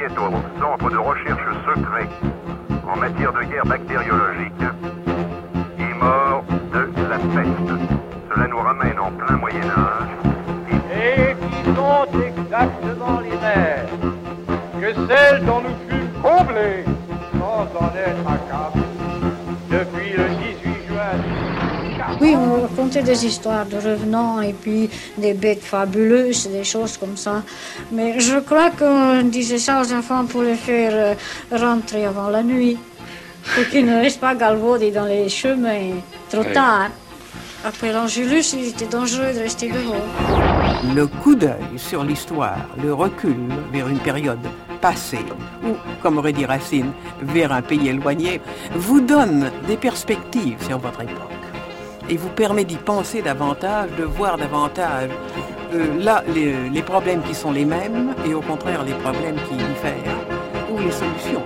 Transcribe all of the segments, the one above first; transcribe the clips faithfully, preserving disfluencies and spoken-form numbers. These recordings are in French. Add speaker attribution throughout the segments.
Speaker 1: est au centre de recherche secret en matière de guerre bactériologique, est mort de la peste. Cela nous ramène en plein Moyen-Âge.
Speaker 2: Et qui sont exactement les mêmes que celles dont nous fûmes comblés sans en être accablés depuis le dix-huit juin.
Speaker 3: Oui, on racontait des histoires de revenants et puis des bêtes fabuleuses, des choses comme ça. Mais je crois qu'on disait ça aux enfants pour les faire rentrer avant la nuit, pour qu'ils ne restent pas galvaudés dans les chemins trop tard. Après l'Angélus, il était dangereux de rester dehors.
Speaker 4: Le coup d'œil sur l'histoire, le recul vers une période passée, ou, comme aurait dit Racine, vers un pays éloigné, vous donne des perspectives sur votre époque. Et vous permet d'y penser davantage, de voir davantage euh, là les, les problèmes qui sont les mêmes, et au contraire les problèmes qui diffèrent, ou les solutions.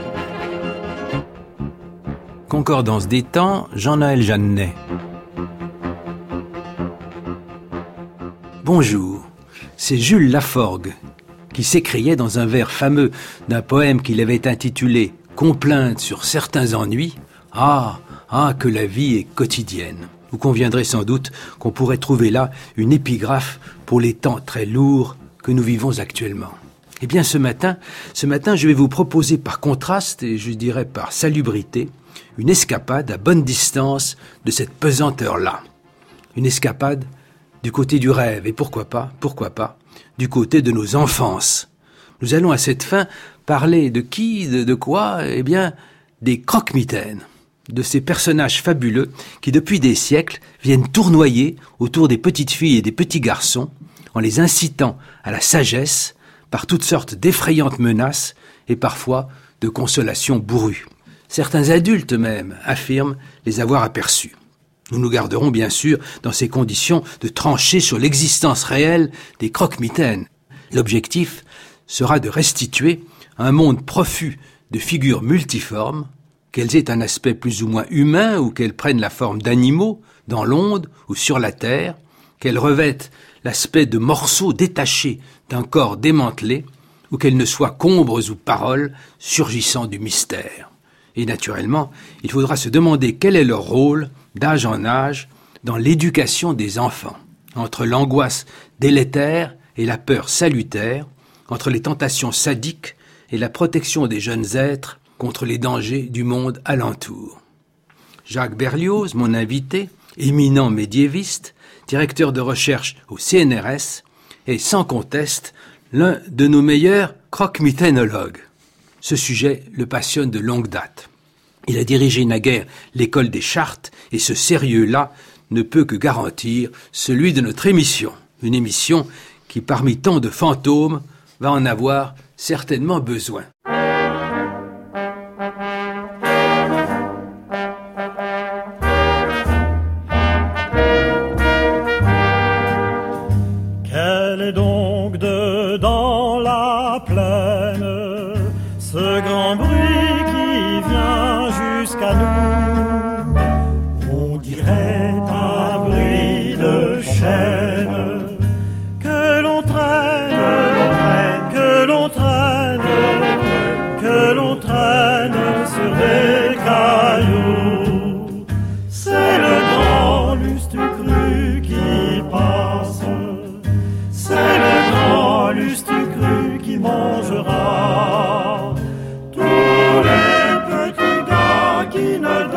Speaker 5: Concordance des temps, Jean-Noël Jeannet. Bonjour, c'est Jules Laforgue qui s'écriait dans un vers fameux d'un poème qu'il avait intitulé « Complainte sur certains ennuis ». Ah, ah, que la vie est quotidienne. Vous conviendrez sans doute qu'on pourrait trouver là une épigraphe pour les temps très lourds que nous vivons actuellement. Eh bien, ce matin, ce matin, je vais vous proposer par contraste, et je dirais par salubrité, une escapade à bonne distance de cette pesanteur-là. Une escapade du côté du rêve, et pourquoi pas, pourquoi pas, du côté de nos enfances. Nous allons à cette fin parler de qui, de, de quoi, eh bien, des croque-mitaines, de ces personnages fabuleux qui, depuis des siècles, viennent tournoyer autour des petites filles et des petits garçons, en les incitant à la sagesse par toutes sortes d'effrayantes menaces et parfois de consolations bourrues. Certains adultes même affirment les avoir aperçus. Nous nous garderons bien sûr, dans ces conditions, de trancher sur l'existence réelle des croque-mitaines. L'objectif sera de restituer un monde profus de figures multiformes, qu'elles aient un aspect plus ou moins humain ou qu'elles prennent la forme d'animaux, dans l'onde ou sur la terre, qu'elles revêtent l'aspect de morceaux détachés d'un corps démantelé, ou qu'elles ne soient qu'ombres ou paroles surgissant du mystère. Et naturellement, il faudra se demander quel est leur rôle, d'âge en âge, dans l'éducation des enfants, entre l'angoisse délétère et la peur salutaire, entre les tentations sadiques et la protection des jeunes êtres contre les dangers du monde alentour. Jacques Berlioz, mon invité, éminent médiéviste, directeur de recherche au C N R S, est sans conteste l'un de nos meilleurs croque-miténologues. Ce sujet le passionne de longue date. Il a dirigé naguère l'école des chartes et ce sérieux-là ne peut que garantir celui de notre émission. Une émission qui, parmi tant de fantômes, va en avoir certainement besoin.
Speaker 6: Quel est donc de dans la plaine ce grand bruit qui vient jusqu'à nous? On dirait un bruit de chaîne que l'on traîne, que l'on traîne, que l'on traîne sur des cailloux. C'est le grand Lustucru qui passe, c'est le grand Lustucru qui mangera tous les petits gars qui ne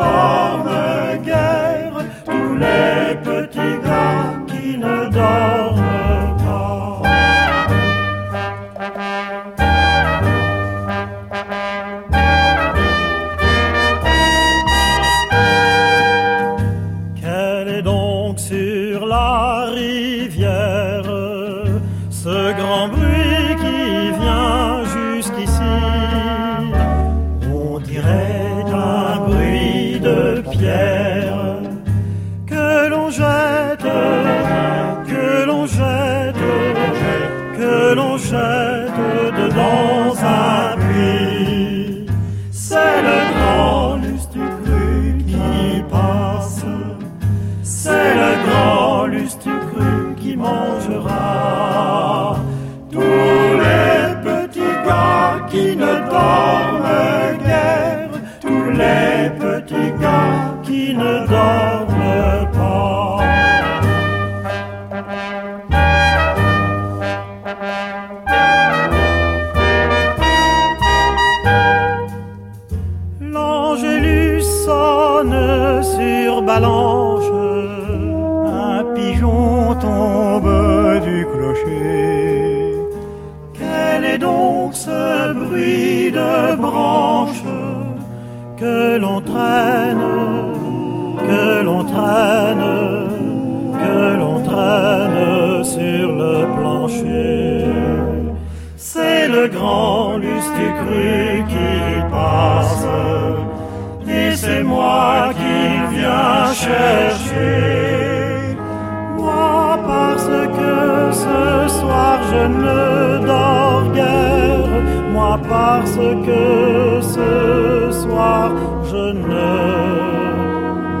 Speaker 6: sonne sur Balanche, un pigeon tombe du clocher. Quel est donc ce bruit de branche que l'on traîne, que l'on traîne, que l'on traîne sur le plancher? C'est le grand Lustucru qui passe, et c'est moi qui viens chercher. Moi parce que ce soir je ne dors guère, moi parce que ce soir je ne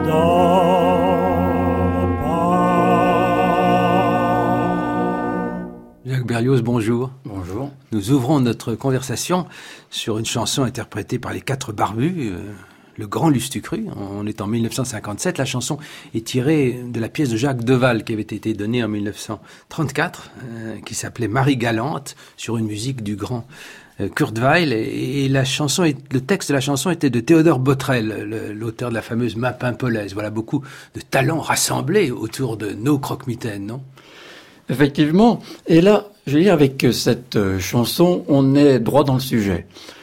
Speaker 6: dors pas.
Speaker 5: Jacques Berlioz, bonjour.
Speaker 7: Bonjour.
Speaker 5: Nous ouvrons notre conversation sur une chanson interprétée par les Quatre Barbus, euh, le Grand Lustucru. On est en mille neuf cent cinquante-sept. La chanson est tirée de la pièce de Jacques Deval qui avait été donnée en mille neuf cent trente-quatre, euh, qui s'appelait Marie Galante, sur une musique du grand euh, Kurt Weill. Et, et la chanson, est, le texte de la chanson était de Théodore Botrel, le, l'auteur de la fameuse Map Impolaise. Voilà beaucoup de talents rassemblés autour de nos croque-mitaines, non ?
Speaker 7: Effectivement. Et là, je veux dire, avec cette chanson, on est droit dans le sujet.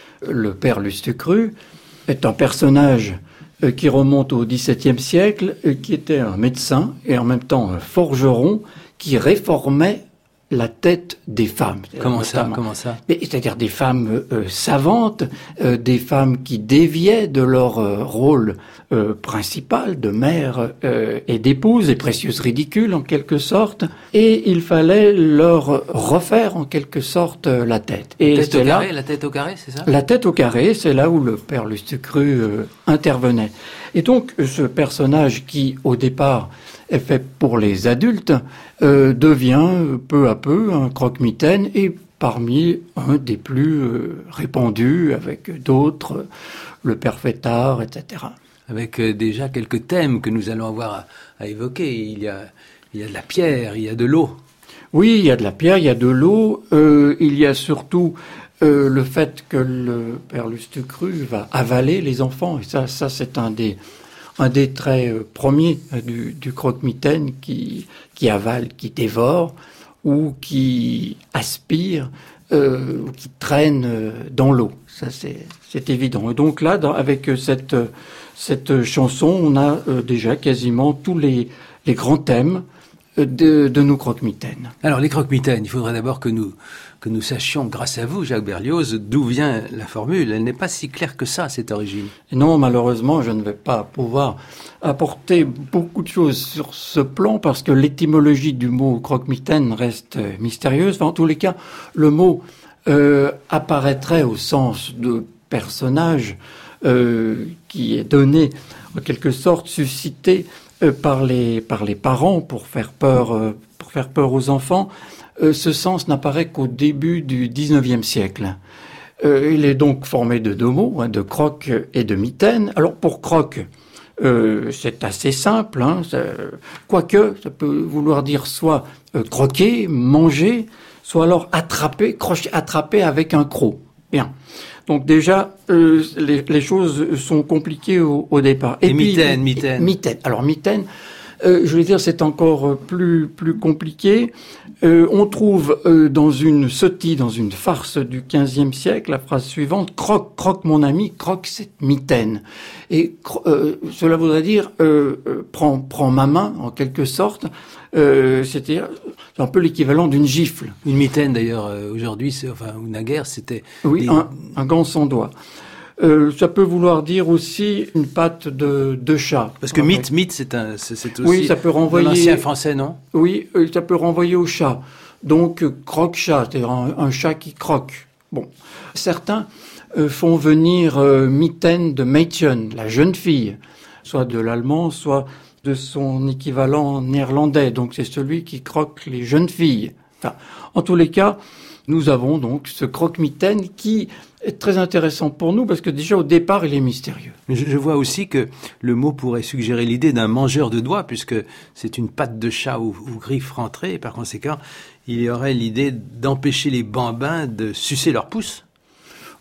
Speaker 7: Le père Lustucru est un personnage qui remonte au dix-septième siècle, qui était un médecin et en même temps un forgeron qui réformait la tête des femmes.
Speaker 5: Comment ça, comment ça ?
Speaker 7: Mais, c'est-à-dire des femmes euh, savantes, euh, des femmes qui déviaient de leur euh, rôle euh, principal de mère euh, et d'épouse, et précieuses ridicules en quelque sorte, et il fallait leur refaire en quelque sorte euh, la tête. Et
Speaker 5: tête
Speaker 7: c'est
Speaker 5: au
Speaker 7: là,
Speaker 5: carré, la tête au carré, c'est ça ?
Speaker 7: La tête au carré, c'est là où le père Lustucru euh, intervenait. Et donc, ce personnage qui, au départ, est fait pour les adultes, euh, devient peu à peu un croque-mitaine et parmi un des plus euh, répandus, avec d'autres, le père Fêtard, et cetera.
Speaker 5: Avec euh, déjà quelques thèmes que nous allons avoir à, à évoquer. Il y a, il y a de la pierre, il y a de l'eau.
Speaker 7: Oui, il y a de la pierre, il y a de l'eau. Euh, il y a surtout euh, le fait que le père Lustucru va avaler les enfants. Et ça, ça c'est un des... un des traits euh, premiers euh, du, du croque-mitaine qui, qui avale, qui dévore, ou qui aspire, euh, ou qui traîne euh, dans l'eau. Ça, c'est, c'est évident. Et donc là, dans, avec cette, euh, cette chanson, on a euh, déjà quasiment tous les, les grands thèmes euh, de, de nos croque-mitaines.
Speaker 5: Alors, les croque-mitaines, il faudrait d'abord que nous, que nous sachions, grâce à vous, Jacques Berlioz, d'où vient la formule. Elle n'est pas si claire que ça, cette origine.
Speaker 7: Et non, malheureusement, je ne vais pas pouvoir apporter beaucoup de choses sur ce plan parce que l'étymologie du mot croque-mitaine reste mystérieuse. Enfin, en tous les cas, le mot euh, apparaîtrait au sens de personnage euh, qui est donné, en quelque sorte, suscité euh, par les par les parents pour faire peur euh, pour faire peur aux enfants. Euh, ce sens n'apparaît qu'au début du dix-neuvième siècle. Euh, il est donc formé de deux mots, hein, de croque et de mitaine. Alors pour croque, euh, c'est assez simple, hein, ça, quoique ça peut vouloir dire soit euh, croquer, manger, soit alors attraper, crocher, attraper avec un croc. Bien. Donc déjà, euh, les, les choses sont compliquées au, au départ.
Speaker 5: Et, et puis, mitaine, mitaine.
Speaker 7: Mitaine. Alors mitaine, euh, je veux dire, c'est encore plus plus compliqué. Euh, on trouve euh, dans une sottise, dans une farce du quinzième siècle, la phrase suivante: croque, croque mon ami, croque cette mitaine. Et euh, cela voudrait dire euh, euh, prends, prends ma main en quelque sorte. Euh, c'est-à-dire, c'est un peu l'équivalent d'une gifle.
Speaker 5: Une mitaine d'ailleurs euh, aujourd'hui, c'est, enfin ou naguère, c'était
Speaker 7: oui
Speaker 5: des...
Speaker 7: un, un gant sans doigt. Euh, ça peut vouloir dire aussi une patte de, de chat.
Speaker 5: Parce que mythe, mythe, c'est un, c'est, c'est aussi.
Speaker 7: Oui, ça peut renvoyer.
Speaker 5: L'ancien français, non ?
Speaker 7: Oui, euh, ça peut renvoyer au chat. Donc euh, croque-chat, c'est-à-dire un, un chat qui croque. Bon, certains euh, font venir euh, mitaine de Mädchen, la jeune fille, soit de l'allemand, soit de son équivalent néerlandais. Donc c'est celui qui croque les jeunes filles. Enfin, en tous les cas, nous avons donc ce croque-mitaine qui est très intéressant pour nous parce que déjà au départ, il est mystérieux.
Speaker 5: Je, je vois aussi que le mot pourrait suggérer l'idée d'un mangeur de doigts puisque c'est une patte de chat ou, ou griffe rentrée et par conséquent, il y aurait l'idée d'empêcher les bambins de sucer leurs pouces.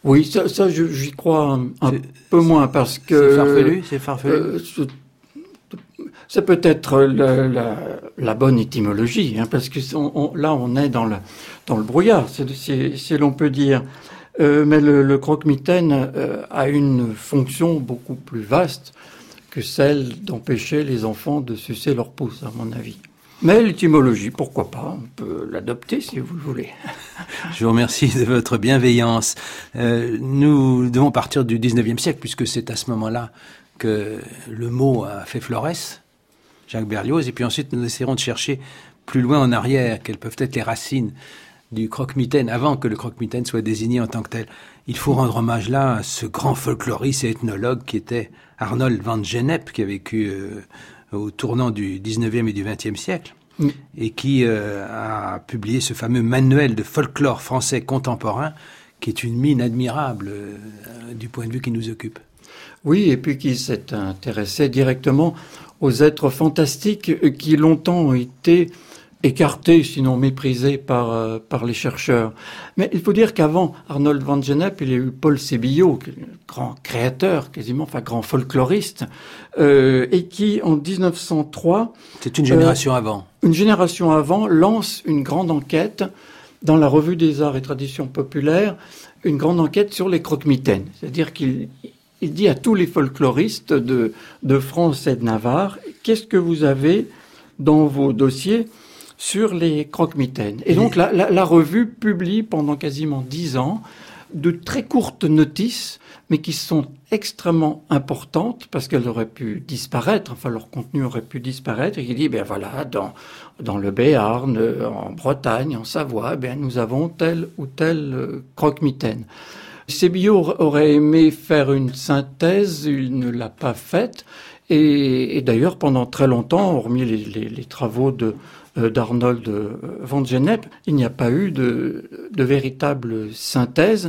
Speaker 7: Oui, ça, ça je, j'y crois un, un peu moins parce que...
Speaker 5: C'est farfelu, c'est farfelu. Euh,
Speaker 7: c'est peut-être la, la, la bonne étymologie, hein, parce que on, on, là, on est dans le, dans le brouillard, si, si, si l'on peut dire. Euh, mais le, le croque-mitaine euh, a une fonction beaucoup plus vaste que celle d'empêcher les enfants de sucer leur pouce, à mon avis. Mais l'étymologie, pourquoi pas, on peut l'adopter si vous le voulez.
Speaker 5: Je vous remercie de votre bienveillance. Euh, nous devons partir du dix-neuvième siècle, puisque c'est à ce moment-là que le mot a fait florès, Jacques Berlioz, et puis ensuite nous essaierons de chercher plus loin en arrière quelles peuvent être les racines du croque-mitaine, avant que le croque-mitaine soit désigné en tant que tel. Il faut rendre hommage là à ce grand folkloriste et ethnologue qui était Arnold van Gennep, qui a vécu euh, au tournant du dix-neuvième et du vingtième siècle, mm. et qui euh, a publié ce fameux manuel de folklore français contemporain, qui est une mine admirable euh, du point de vue qui nous occupe.
Speaker 7: Oui, et puis qui s'est intéressé directement aux êtres fantastiques qui longtemps ont été écartés, sinon méprisés par, euh, par les chercheurs. Mais il faut dire qu'avant Arnold van Gennep, il y a eu Paul Sébillot, grand créateur, quasiment, enfin grand folkloriste, euh, et qui, en dix-neuf cent trois...
Speaker 5: C'est une génération euh, avant.
Speaker 7: Une génération avant lance une grande enquête dans la Revue des Arts et Traditions Populaires, une grande enquête sur les croque-mitaines. C'est-à-dire qu'il il dit à tous les folkloristes de, de France et de Navarre, qu'est-ce que vous avez dans vos dossiers sur les croque-mitaines. Et donc la, la, la revue publie pendant quasiment dix ans de très courtes notices, mais qui sont extrêmement importantes parce qu'elles auraient pu disparaître, enfin leur contenu aurait pu disparaître, et qui dit, ben voilà, dans, dans le Béarn, en Bretagne, en Savoie, ben nous avons telle ou telle croque-mitaine. Sébillot aurait aimé faire une synthèse, il ne l'a pas faite, et, et d'ailleurs pendant très longtemps, hormis les, les, les travaux de d'Arnold van Gennep, il n'y a pas eu de, de véritable synthèse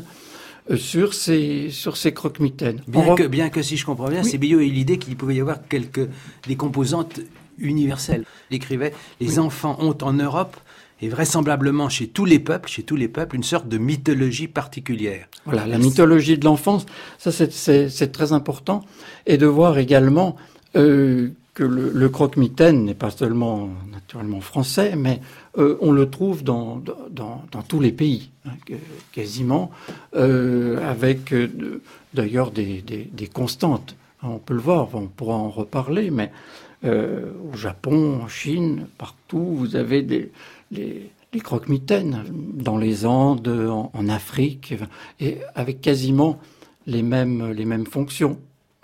Speaker 7: sur ces, sur ces croque-mitaines.
Speaker 5: Bien que, bien que, si je comprends bien, oui. Sébillot a eu l'idée qu'il pouvait y avoir quelques, des composantes universelles. Il écrivait « Les oui. enfants ont en Europe, et vraisemblablement chez tous les peuples, chez tous les peuples, une sorte de mythologie particulière. »
Speaker 7: Voilà, la mythologie de l'enfance, ça c'est, c'est, c'est très important. Et de voir également euh, que le, le croque-mitaine n'est pas seulement naturellement français, mais euh, on le trouve dans, dans, dans tous les pays, hein, quasiment, euh, avec euh, d'ailleurs des, des, des constantes. On peut le voir, on pourra en reparler, mais euh, au Japon, en Chine, partout, vous avez des, les, les croque-mitaines, dans les Andes, en, en Afrique, et avec quasiment les mêmes, les mêmes fonctions.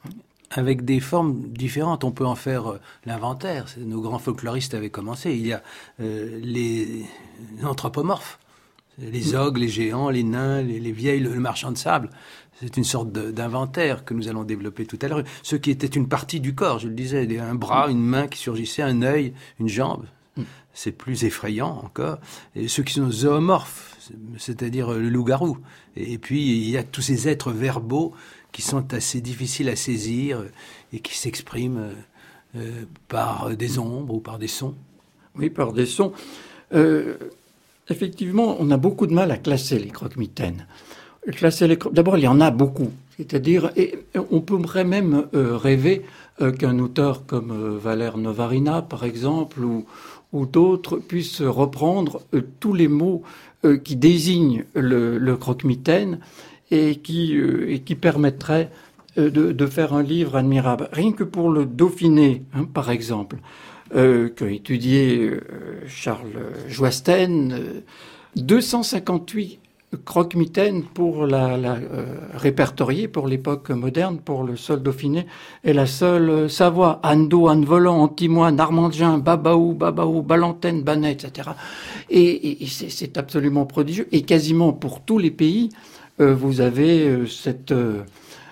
Speaker 5: Avec des formes différentes, on peut en faire l'inventaire. Nos grands folkloristes avaient commencé. Il y a euh, les anthropomorphes, les ogres, les géants, les nains, les, les vieilles, le, le marchand de sable. C'est une sorte de, d'inventaire que nous allons développer tout à l'heure. Ce qui était une partie du corps, je le disais, un bras, une main qui surgissait, un œil, une jambe. C'est plus effrayant encore. Et ceux qui sont zoomorphes, c'est-à-dire le loup-garou. Et puis, il y a tous ces êtres verbaux qui sont assez difficiles à saisir et qui s'expriment euh, par des ombres ou par des sons.
Speaker 7: Oui, par des sons. Euh, effectivement, on a beaucoup de mal à classer les croque-mitaines. Classer les cro... D'abord, il y en a beaucoup. C'est-à-dire, et on pourrait même euh, rêver euh, qu'un auteur comme euh, Valère Novarina, par exemple, ou, ou d'autres, puisse reprendre euh, tous les mots euh, qui désignent le, le croque-mitaine et qui, euh, et qui permettrait euh, de, de faire un livre admirable. Rien que pour le Dauphiné, hein, par exemple, euh, qu'a étudié euh, Charles Joasten, euh, deux cent cinquante-huit croque-mitaines pour la, la euh, répertorier pour l'époque moderne, pour le seul Dauphiné, et la seule euh, Savoie, Ando, Anne-Volant, Antimoine, Armandien, Babaou, Babaou, Balantène, Banet, et cetera. Et, et, et c'est, c'est absolument prodigieux. Et quasiment pour tous les pays, Euh, vous avez euh, cette, euh,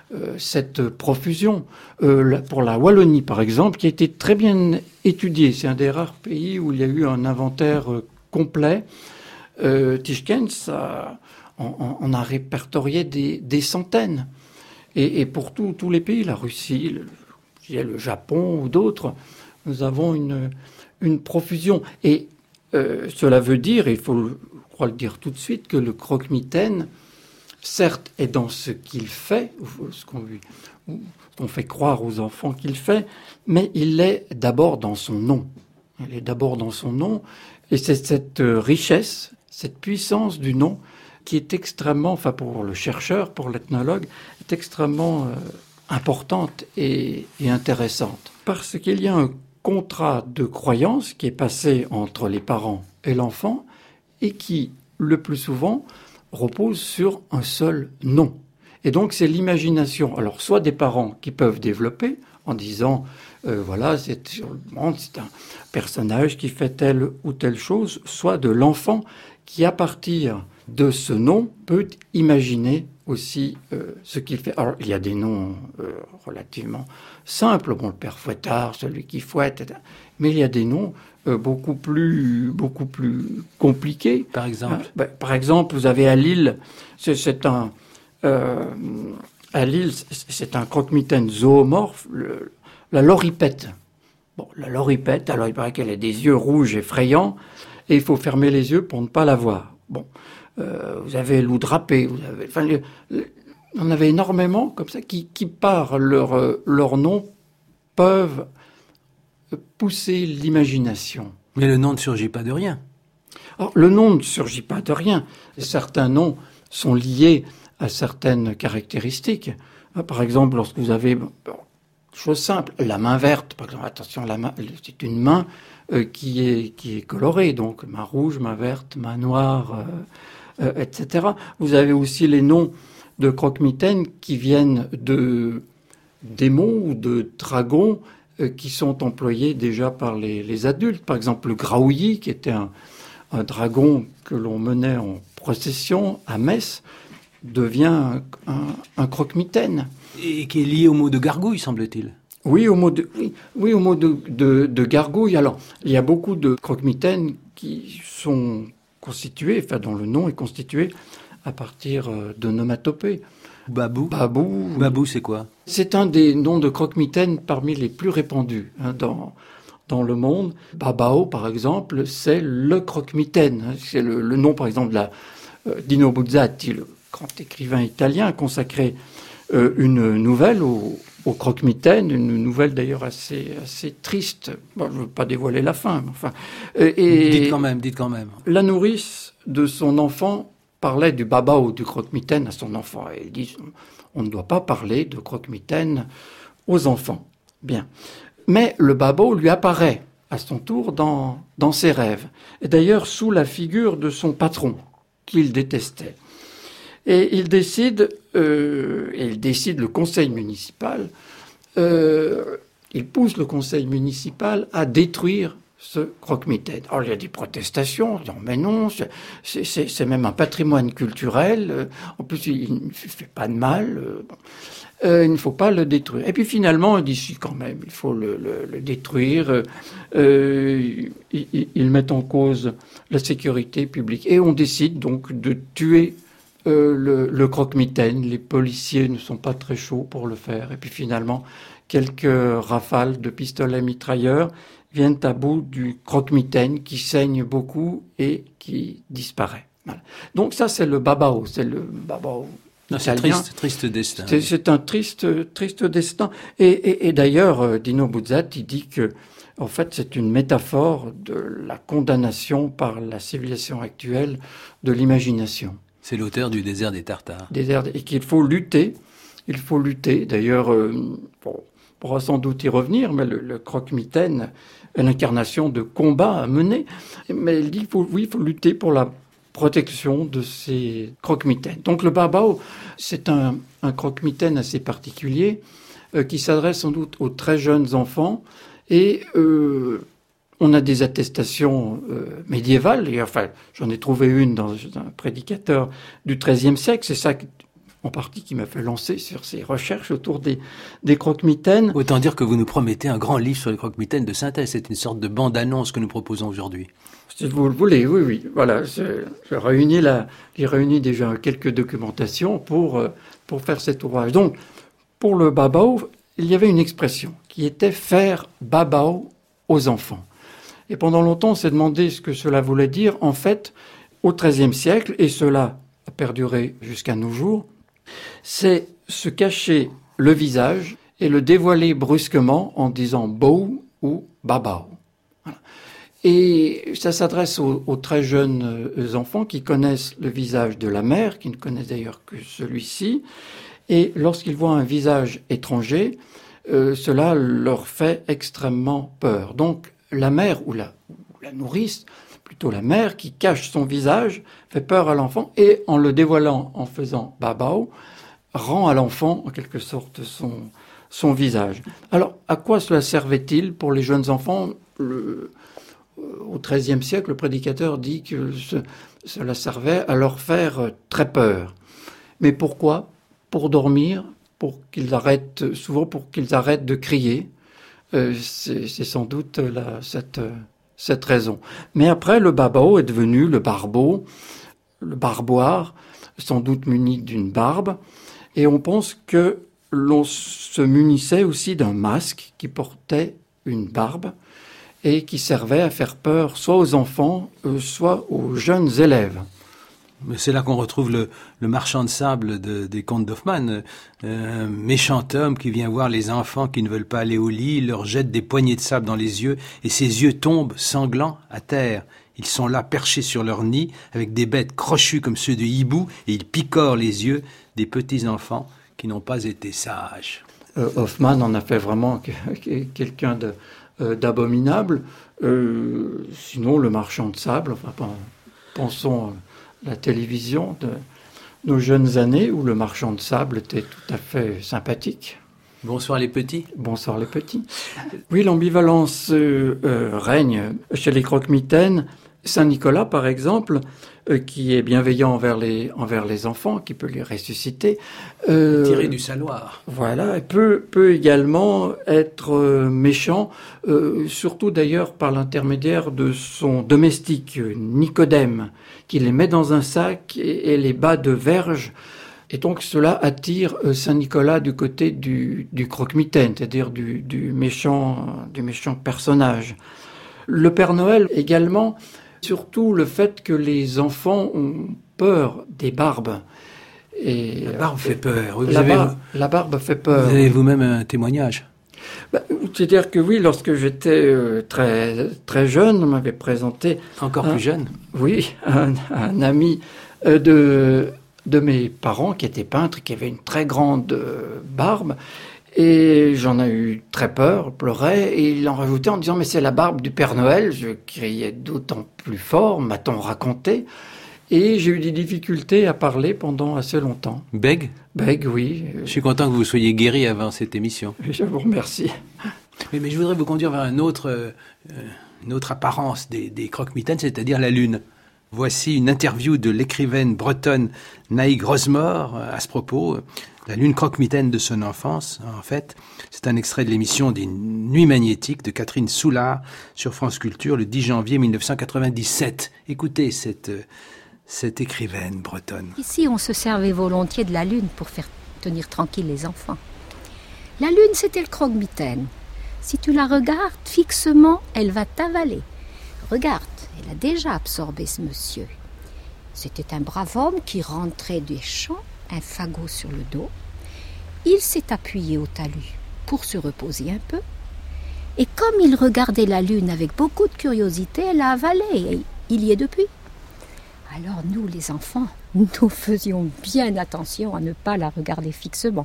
Speaker 7: cette profusion. Euh, pour la Wallonie, par exemple, qui a été très bien étudiée. C'est un des rares pays où il y a eu un inventaire euh, complet. Euh, Tischkens a, on, on a répertorié des, des centaines. Et, et pour tout, tous les pays, la Russie, le, le Japon ou d'autres, nous avons une, une profusion. Et euh, cela veut dire, il faut je crois le dire tout de suite, que le croque-mitaine certes, est dans ce qu'il fait, ce qu'on lui, ce qu'on fait croire aux enfants qu'il fait, mais il est d'abord dans son nom. Il est d'abord dans son nom, et c'est cette richesse, cette puissance du nom qui est extrêmement, enfin pour le chercheur, pour l'ethnologue, est extrêmement euh, importante et, et intéressante. Parce qu'il y a un contrat de croyance qui est passé entre les parents et l'enfant et qui, le plus souvent, repose sur un seul nom. Et donc c'est l'imagination, alors soit des parents qui peuvent développer en disant euh, voilà, c'est sur le monde, c'est un personnage qui fait telle ou telle chose, soit de l'enfant qui, à partir de ce nom, peut imaginer aussi euh, ce qu'il fait. Alors, il y a des noms euh, relativement simples, bon, le père Fouettard, celui qui fouette, et cetera. Mais il y a des noms euh, beaucoup plus, beaucoup plus compliqués.
Speaker 5: Par exemple,
Speaker 7: euh, bah, par exemple, vous avez à Lille, c'est, c'est un euh, à Lille, c'est un croque-mitaine zoomorphe, le, la loripette. Bon, la loripette, alors il paraît qu'elle a des yeux rouges effrayants, et il faut fermer les yeux pour ne pas la voir. Bon. Euh, vous avez loup drapé, vous avez, enfin, le, le, on avait énormément comme ça qui, qui par leur, euh, leur nom peuvent pousser l'imagination.
Speaker 5: Mais le nom ne surgit pas de rien.
Speaker 7: Alors, le nom ne surgit pas de rien. Certains noms sont liés à certaines caractéristiques. Par exemple, lorsque vous avez, bon, chose simple, la main verte, par exemple, attention, la main, c'est une main euh, qui est qui est colorée, donc main rouge, main verte, main noire. Euh, Euh, et cetera. Vous avez aussi les noms de croque-mitaines qui viennent de démons ou de dragons euh, qui sont employés déjà par les, les adultes. Par exemple, le Graouilli, qui était un, un dragon que l'on menait en procession à Metz, devient un, un, un croque-mitaine.
Speaker 5: Et qui est lié au mot de gargouille, semble-t-il.
Speaker 7: Oui, au mot de, oui, oui, au mot de, de, de gargouille. Alors, il y a beaucoup de croque-mitaines qui sont constitué, enfin dont le nom est constitué à partir d'onomatopées.
Speaker 5: Babou.
Speaker 7: Babou.
Speaker 5: Babou, c'est quoi?
Speaker 7: C'est un des noms de croque-mitaines parmi les plus répandus hein, dans dans le monde. Babao, par exemple, c'est le croque-mitaine. C'est le, le nom, par exemple, de la euh, Dino Buzzati, le grand écrivain italien, a consacré euh, une nouvelle au, au croque-mitaine, une nouvelle d'ailleurs assez assez triste. Bon, je ne veux pas dévoiler la fin, mais enfin. Et,
Speaker 5: dites quand même, dites quand même.
Speaker 7: La nourrice de son enfant parlait du babao, du croque-mitaine à son enfant. Et elle dit, on ne doit pas parler de croque-mitaine aux enfants. Bien. Mais le babao lui apparaît à son tour dans, dans ses rêves. Et d'ailleurs sous la figure de son patron, qu'il détestait. Et il décide, euh, et il décide le conseil municipal, euh, il pousse le conseil municipal à détruire ce croque-mitaine. Alors il y a des protestations, on dit mais non, c'est, c'est, c'est même un patrimoine culturel, en plus il ne fait pas de mal, euh, bon. euh, il ne faut pas le détruire. Et puis finalement on dit si quand même, il faut le, le, le détruire, euh, ils, ils mettent en cause la sécurité publique. Et on décide donc de tuer euh, le, le croque-mitaine. Les policiers ne sont pas très chauds pour le faire. Et puis finalement, quelques rafales de pistolets mitrailleurs viennent à bout du croque-mitaine qui saigne beaucoup et qui disparaît. Voilà. Donc ça, c'est le babao, c'est le babao.
Speaker 5: Non, c'est triste, triste destin.
Speaker 7: C'est, c'est un triste, triste destin. Et, et, et d'ailleurs, Dino Buzzati dit que, en fait, c'est une métaphore de la condamnation par la civilisation actuelle de l'imagination.
Speaker 5: C'est l'auteur du Désert des Tartares.
Speaker 7: Désert, et qu'il faut lutter. Il faut lutter. D'ailleurs, euh, bon, on pourra sans doute y revenir, mais le, le croque-mitaine est l'incarnation de combat à mener. Mais il dit, faut, oui, il faut lutter pour la protection de ces croque-mitaines. Donc le babao, c'est un, un croque-mitaine assez particulier euh, qui s'adresse sans doute aux très jeunes enfants et euh, on a des attestations euh, médiévales. Et, enfin, j'en ai trouvé une dans un prédicateur du treizième siècle. C'est ça en partie qui m'a fait lancer sur ces recherches autour des, des croque-mitaines.
Speaker 5: Autant dire que vous nous promettez un grand livre sur les croque-mitaines de synthèse. C'est une sorte de bande-annonce que nous proposons aujourd'hui.
Speaker 7: Si vous le voulez, oui, oui. Voilà, je, je réunis la, j'ai réuni déjà quelques documentations pour, pour faire cet ouvrage. Donc, pour le babao, il y avait une expression qui était faire babao aux enfants. Et pendant longtemps, on s'est demandé ce que cela voulait dire. En fait, au treizième siècle, et cela a perduré jusqu'à nos jours, c'est se cacher le visage et le dévoiler brusquement en disant « beau » ou « babao ». Voilà. Et ça s'adresse aux, aux très jeunes enfants qui connaissent le visage de la mère, qui ne connaissent d'ailleurs que celui-ci. Et lorsqu'ils voient un visage étranger, euh, cela leur fait extrêmement peur. Donc la mère ou la, ou la nourrice, plutôt la mère qui cache son visage, fait peur à l'enfant et en le dévoilant, en faisant babao, rend à l'enfant en quelque sorte son, son visage. Alors à quoi cela servait-il pour les jeunes enfants ? Le, Au treizième siècle, le prédicateur dit que ce, cela servait à leur faire très peur. Mais pourquoi ? Pour dormir, pour qu'ils arrêtent, souvent pour qu'ils arrêtent de crier. Euh, c'est, c'est sans doute la, cette, cette raison. Mais après, le babao est devenu le barbeau, le barboire, sans doute muni d'une barbe. Et on pense que l'on se munissait aussi d'un masque qui portait une barbe et qui servait à faire peur soit aux enfants, euh, soit aux jeunes élèves.
Speaker 5: Mais c'est là qu'on retrouve le, le marchand de sable de, des contes d'Hoffmann, euh, un méchant homme qui vient voir les enfants qui ne veulent pas aller au lit, leur jette des poignées de sable dans les yeux, et ces yeux tombent sanglants à terre. Ils sont là perchés sur leur nid, avec des bêtes crochues comme ceux de hibou, et ils picorent les yeux des petits enfants qui n'ont pas été sages.
Speaker 7: Euh, Hoffmann en a fait vraiment quelqu'un de... d'abominable. Euh, sinon, le marchand de sable, enfin, pensons à la télévision de nos jeunes années où le marchand de sable était tout à fait sympathique.
Speaker 5: Bonsoir les petits.
Speaker 7: Bonsoir les petits. Oui, l'ambivalence euh, euh, règne chez les croque-mitaines. Saint-Nicolas, par exemple, euh, qui est bienveillant envers les, envers les enfants, qui peut les ressusciter.
Speaker 5: Euh, Tiré du saloir.
Speaker 7: Voilà, et peut, peut également être euh, méchant, euh, surtout d'ailleurs par l'intermédiaire de son domestique, Nicodème, qui les met dans un sac et, et les bat de verge. Et donc cela attire euh, Saint-Nicolas du côté du, du croque-mitaine, c'est-à-dire du, du, méchant, du méchant personnage. Le Père Noël également, surtout le fait que les enfants ont peur des barbes. Et
Speaker 5: la barbe fait peur. Vous
Speaker 7: la,
Speaker 5: avez,
Speaker 7: bar- la barbe fait peur.
Speaker 5: Vous avez vous-même un témoignage ?
Speaker 7: Bah, c'est-à-dire que oui, lorsque j'étais euh, très, très jeune, on m'avait présenté...
Speaker 5: Encore
Speaker 7: un,
Speaker 5: plus jeune ?
Speaker 7: Oui, un, un ami euh, de, de mes parents qui était peintre, qui avait une très grande euh, barbe. Et j'en ai eu très peur, pleurais, et il en rajoutait en disant « Mais c'est la barbe du Père Noël !» Je criais d'autant plus fort, m'a-t-on raconté. Et j'ai eu des difficultés à parler pendant assez longtemps.
Speaker 5: Bègue ?
Speaker 7: Bègue, oui.
Speaker 5: Je suis content que vous soyez guéri avant cette émission.
Speaker 7: Je vous remercie.
Speaker 5: Mais, mais je voudrais vous conduire vers un autre, euh, une autre apparence des, des croque-mitaines, c'est-à-dire la lune. Voici une interview de l'écrivaine bretonne Naïg Rosemort à ce propos. La lune croque-mitaine de son enfance, en fait. C'est un extrait de l'émission des Nuits magnétiques de Catherine Soulard sur France Culture le dix janvier mille neuf cent quatre-vingt-dix-sept. Écoutez cette, cette écrivaine bretonne.
Speaker 8: Ici, on se servait volontiers de la lune pour faire tenir tranquille les enfants. La lune, c'était le croque-mitaine. Si tu la regardes fixement, elle va t'avaler. Regarde, elle a déjà absorbé ce monsieur. C'était un brave homme qui rentrait des champs, un fagot sur le dos. Il s'est appuyé au talus pour se reposer un peu. Et comme il regardait la lune avec beaucoup de curiosité, elle a avalé et il y est depuis. Alors nous, les enfants, nous faisions bien attention à ne pas la regarder fixement.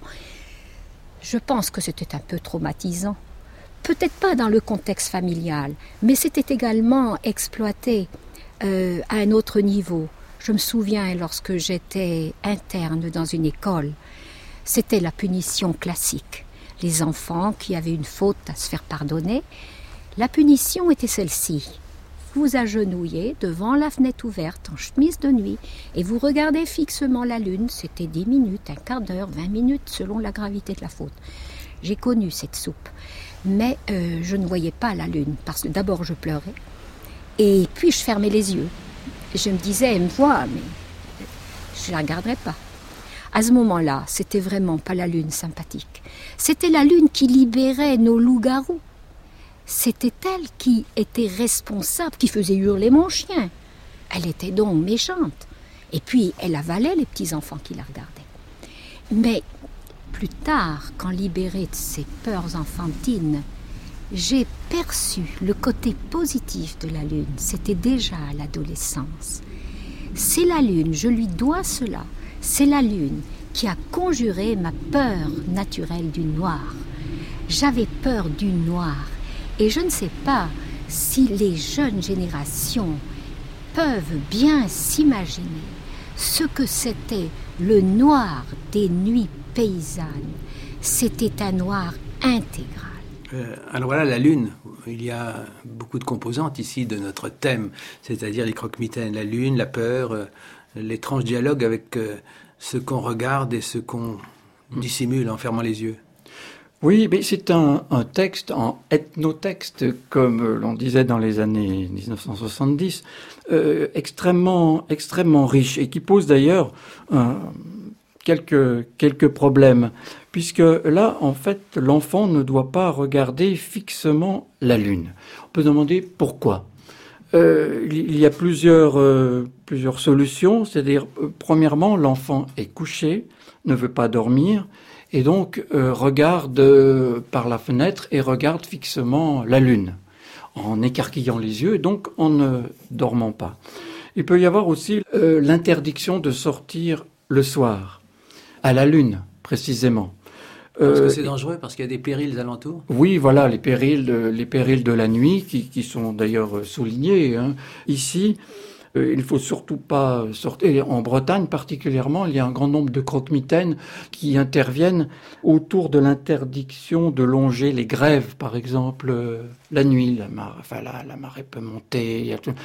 Speaker 8: Je pense que c'était un peu traumatisant. Peut-être pas dans le contexte familial, mais c'était également exploité euh, à un autre niveau. Je me souviens lorsque j'étais interne dans une école, c'était la punition classique. Les enfants qui avaient une faute à se faire pardonner, la punition était celle-ci. Vous agenouillez devant la fenêtre ouverte en chemise de nuit et vous regardez fixement la lune. C'était dix minutes, un quart d'heure, vingt minutes selon la gravité de la faute. J'ai connu cette soupe, mais euh, je ne voyais pas la lune parce que d'abord je pleurais et puis je fermais les yeux. Je me disais, elle me voit, mais je ne la regarderai pas. À ce moment-là, c'était vraiment pas la lune sympathique. C'était la lune qui libérait nos loups-garous. C'était elle qui était responsable, qui faisait hurler mon chien. Elle était donc méchante. Et puis, elle avalait les petits-enfants qui la regardaient. Mais plus tard, quand libérée de ses peurs enfantines, j'ai perçu le côté positif de la Lune. C'était déjà à l'adolescence. C'est la Lune, je lui dois cela. C'est la Lune qui a conjuré ma peur naturelle du noir. J'avais peur du noir. Et je ne sais pas si les jeunes générations peuvent bien s'imaginer ce que c'était le noir des nuits paysannes. C'était un noir intégral.
Speaker 5: Euh, alors voilà, la Lune. Il y a beaucoup de composantes ici de notre thème, c'est-à-dire les croque-mitaines, la Lune, la peur, euh, l'étrange dialogue avec euh, ce qu'on regarde et ce qu'on dissimule en fermant les yeux.
Speaker 7: Oui, mais c'est un, un texte en ethnotexte, comme l'on disait dans les années dix-neuf cent soixante-dix, euh, extrêmement, extrêmement riche et qui pose d'ailleurs un, quelques, quelques problèmes, puisque là, en fait, l'enfant ne doit pas regarder fixement la Lune. On peut se demander pourquoi. Euh, il y a plusieurs, euh, plusieurs solutions, c'est-à-dire, euh, premièrement, l'enfant est couché, ne veut pas dormir, et donc euh, regarde euh, par la fenêtre et regarde fixement la Lune, en écarquillant les yeux, et donc en ne dormant pas. Il peut y avoir aussi euh, l'interdiction de sortir le soir, à la Lune, précisément.
Speaker 5: Parce que c'est dangereux, parce qu'il y a des périls alentours.
Speaker 7: Oui, voilà, les périls, de, les périls de la nuit, qui, qui sont d'ailleurs soulignés. Hein. Ici, euh, il ne faut surtout pas sortir. En Bretagne particulièrement, il y a un grand nombre de croque-mitaines qui interviennent autour de l'interdiction de longer les grèves, par exemple, euh, la nuit. La, mar- enfin, la, la marée peut monter, il y a tout,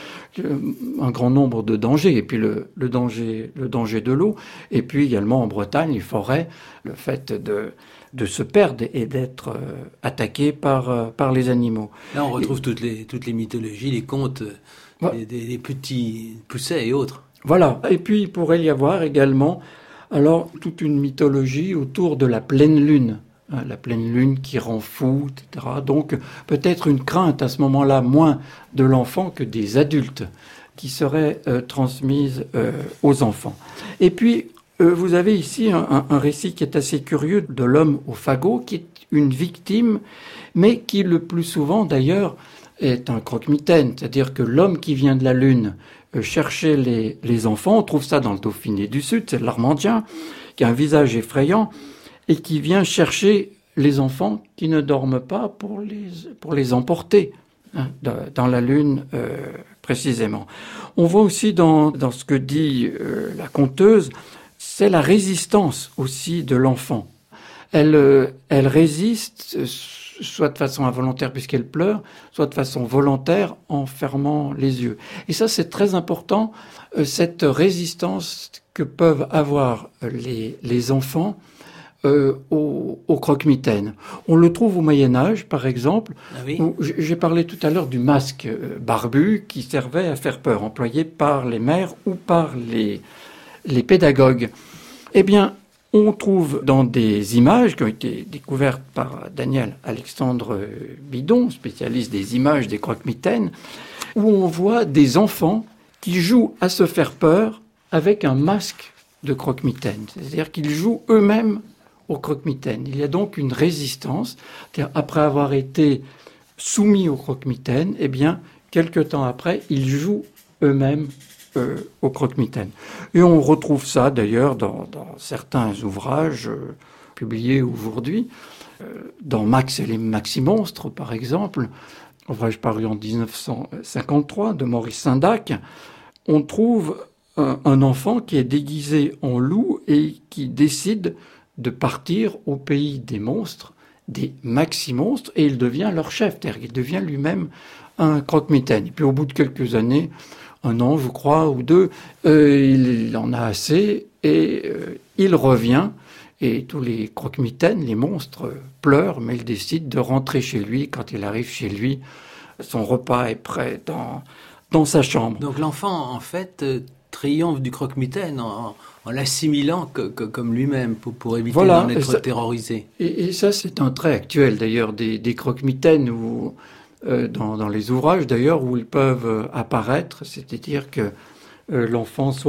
Speaker 7: un grand nombre de dangers. Et puis le, le, danger, le danger de l'eau. Et puis également en Bretagne, les forêts, le fait de... de se perdre et d'être euh, attaqué par, euh, par les animaux.
Speaker 5: Là, on retrouve et, toutes, les, toutes les mythologies, les contes ouais. des, des, des petits poussets et autres.
Speaker 7: Voilà. Et puis, il pourrait y avoir également alors toute une mythologie autour de la pleine lune. Hein, la pleine lune qui rend fou, et cetera. Donc, peut-être une crainte à ce moment-là, moins de l'enfant que des adultes, qui serait euh, transmise euh, aux enfants. Et puis, Euh, vous avez ici un, un, un récit qui est assez curieux de l'homme au fagot, qui est une victime, mais qui le plus souvent d'ailleurs est un croque-mitaine, c'est-à-dire que l'homme qui vient de la Lune euh, chercher les, les enfants, on trouve ça dans le Dauphiné du Sud, c'est l'Armandien, qui a un visage effrayant, et qui vient chercher les enfants qui ne dorment pas pour les, pour les emporter hein, dans la Lune euh, précisément. On voit aussi dans, dans ce que dit euh, la conteuse, c'est la résistance aussi de l'enfant. Elle, euh, elle résiste, euh, soit de façon involontaire puisqu'elle pleure, soit de façon volontaire en fermant les yeux. Et ça, c'est très important, euh, cette résistance que peuvent avoir les, les enfants euh, au, au croque-mitaine. On le trouve au Moyen-Âge, par exemple,
Speaker 5: ah oui.
Speaker 7: où j'ai parlé tout à l'heure du masque barbu qui servait à faire peur, employé par les mères ou par les... les pédagogues. Eh bien, on trouve dans des images qui ont été découvertes par Daniel Alexandre Bidon, spécialiste des images des croque-mitaines, où on voit des enfants qui jouent à se faire peur avec un masque de croque-mitaine. C'est-à-dire qu'ils jouent eux-mêmes au croque-mitaine. Il y a donc une résistance. C'est-à-dire, après avoir été soumis au croque-mitaine, eh bien, quelque temps après, ils jouent eux-mêmes Euh, au croque-mitaine. Et on retrouve ça d'ailleurs dans, dans certains ouvrages euh, publiés aujourd'hui, euh, dans Max et les Maximonstres par exemple, ouvrage paru en dix-neuf cent cinquante-trois de Maurice Sindac, on trouve un, un enfant qui est déguisé en loup et qui décide de partir au pays des monstres, des Maximonstres, et il devient leur chef, c'est-à-dire qu'il devient lui-même un croque-mitaine. Et puis au bout de quelques années, un an, je crois, ou deux, euh, il en a assez et euh, il revient. Et tous les croque-mitaines, les monstres, euh, pleurent, mais il décide de rentrer chez lui. Quand il arrive chez lui, son repas est prêt dans, dans sa chambre.
Speaker 5: Donc l'enfant, en fait, euh, triomphe du croque-mitaine en, en l'assimilant que, que, comme lui-même, pour, pour éviter voilà, d'en être ça, terrorisé.
Speaker 7: Et, et ça, c'est un trait actuel, d'ailleurs, des, des croque-mitaines où... Euh, dans, dans les ouvrages d'ailleurs où ils peuvent euh, apparaître, c'est-à-dire que euh, l'enfant soit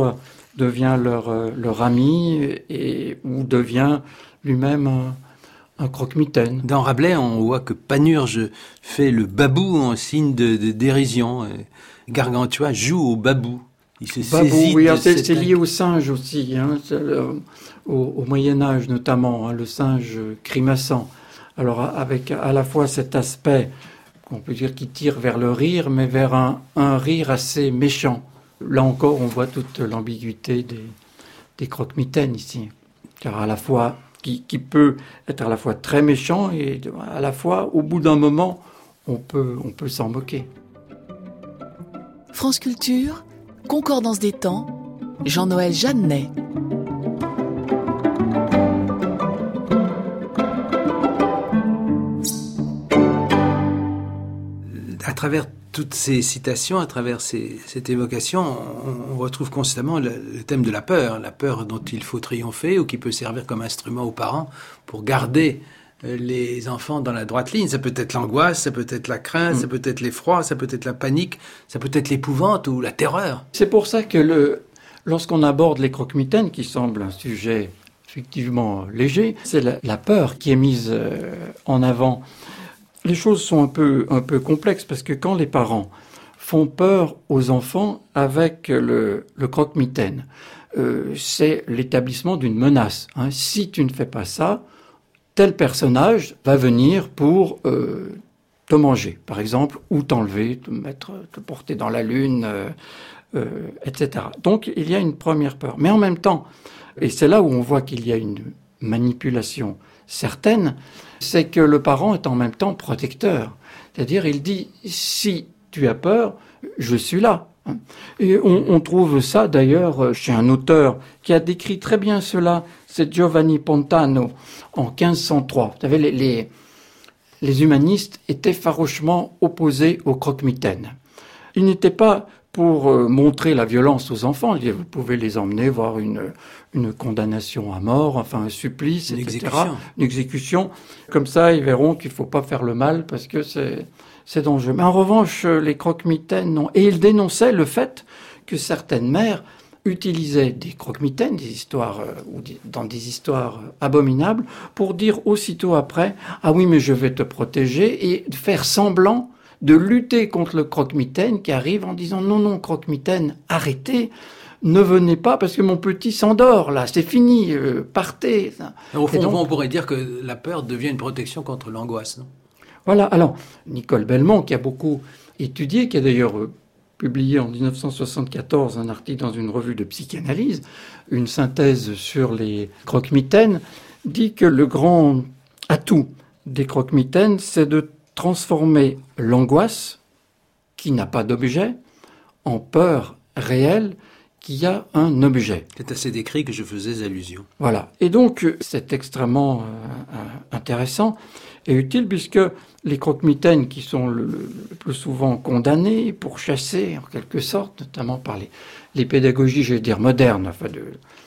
Speaker 7: devient leur, euh, leur ami et, ou devient lui-même un, un croque-mitaine.
Speaker 5: Dans Rabelais, on voit que Panurge fait le babou en signe de, de dérision. Gargantua joue au babou. Il se
Speaker 7: babou,
Speaker 5: saisit
Speaker 7: oui,
Speaker 5: de
Speaker 7: c'est,
Speaker 5: cette...
Speaker 7: c'est lié au singe aussi, hein, le, au, au Moyen-Âge notamment, hein, le singe grimaçant. Alors avec à la fois cet aspect, on peut dire qui tire vers le rire, mais vers un, un rire assez méchant. Là encore, on voit toute l'ambiguïté des, des croque-mitaines ici. Car à la fois, qui, qui peut être à la fois très méchant et à la fois, au bout d'un moment, on peut, on peut s'en moquer.
Speaker 9: France Culture, Concordance des temps, Jean-Noël Jeannet.
Speaker 5: À travers toutes ces citations, à travers ces, cette évocation, on, on retrouve constamment le, le thème de la peur, la peur dont il faut triompher ou qui peut servir comme instrument aux parents pour garder les enfants dans la droite ligne. Ça peut être l'angoisse, ça peut être la crainte, mmh. ça peut être l'effroi, ça peut être la panique, ça peut être l'épouvante ou la terreur.
Speaker 7: C'est pour ça que le, lorsqu'on aborde les croque-mitaines, qui semble un sujet effectivement léger, c'est la, la peur qui est mise euh, en avant. Les choses sont un peu, un peu complexes parce que quand les parents font peur aux enfants avec le, le croque-mitaine, euh, c'est l'établissement d'une menace. Hein. Si tu ne fais pas ça, tel personnage va venir pour euh, te manger, par exemple, ou t'enlever, te mettre, te porter dans la lune, euh, euh, et cetera. Donc il y a une première peur. Mais en même temps, et c'est là où on voit qu'il y a une manipulation certaine, c'est que le parent est en même temps protecteur. C'est-à-dire, il dit, si tu as peur, je suis là. Et on, on trouve ça d'ailleurs chez un auteur qui a décrit très bien cela, c'est Giovanni Pontano, en quinze cent trois. Vous savez, les, les, les humanistes étaient farouchement opposés aux croque-mitaines. Ils n'étaient pas pour euh, montrer la violence aux enfants. Ils disaient, vous pouvez les emmener voir une, une condamnation à mort, enfin un supplice,
Speaker 5: une
Speaker 7: et cetera.
Speaker 5: Exécution.
Speaker 7: Une exécution. Comme ça, ils verront qu'il ne faut pas faire le mal parce que c'est, c'est dangereux. Mais en revanche, les croque-mitaines, non. Et ils dénonçaient le fait que certaines mères utilisaient des croque-mitaines, des histoires, euh, ou des, dans des histoires abominables, pour dire aussitôt après, ah oui, mais je vais te protéger, et faire semblant de lutter contre le croque-mitaine qui arrive en disant non, non, croque-mitaine, arrêtez, ne venez pas parce que mon petit s'endort là, c'est fini, euh, partez.
Speaker 5: Au fond,
Speaker 7: donc,
Speaker 5: on pourrait dire que la peur devient une protection contre l'angoisse, non ?
Speaker 7: Voilà, alors, Nicole Belmont, qui a beaucoup étudié, qui a d'ailleurs euh, publié en dix-neuf cent soixante-quatorze un article dans une revue de psychanalyse, une synthèse sur les croque-mitaines, dit que le grand atout des croque-mitaines, c'est de transformer l'angoisse, qui n'a pas d'objet, en peur réelle, qui a un objet.
Speaker 5: C'est à ces décrits que je faisais allusion.
Speaker 7: Voilà. Et donc, c'est extrêmement euh, intéressant et utile, puisque les croque-mitaines, qui sont le, le plus souvent condamnés, pourchassés, en quelque sorte, notamment par les, les pédagogies, je vais dire, modernes, enfin de,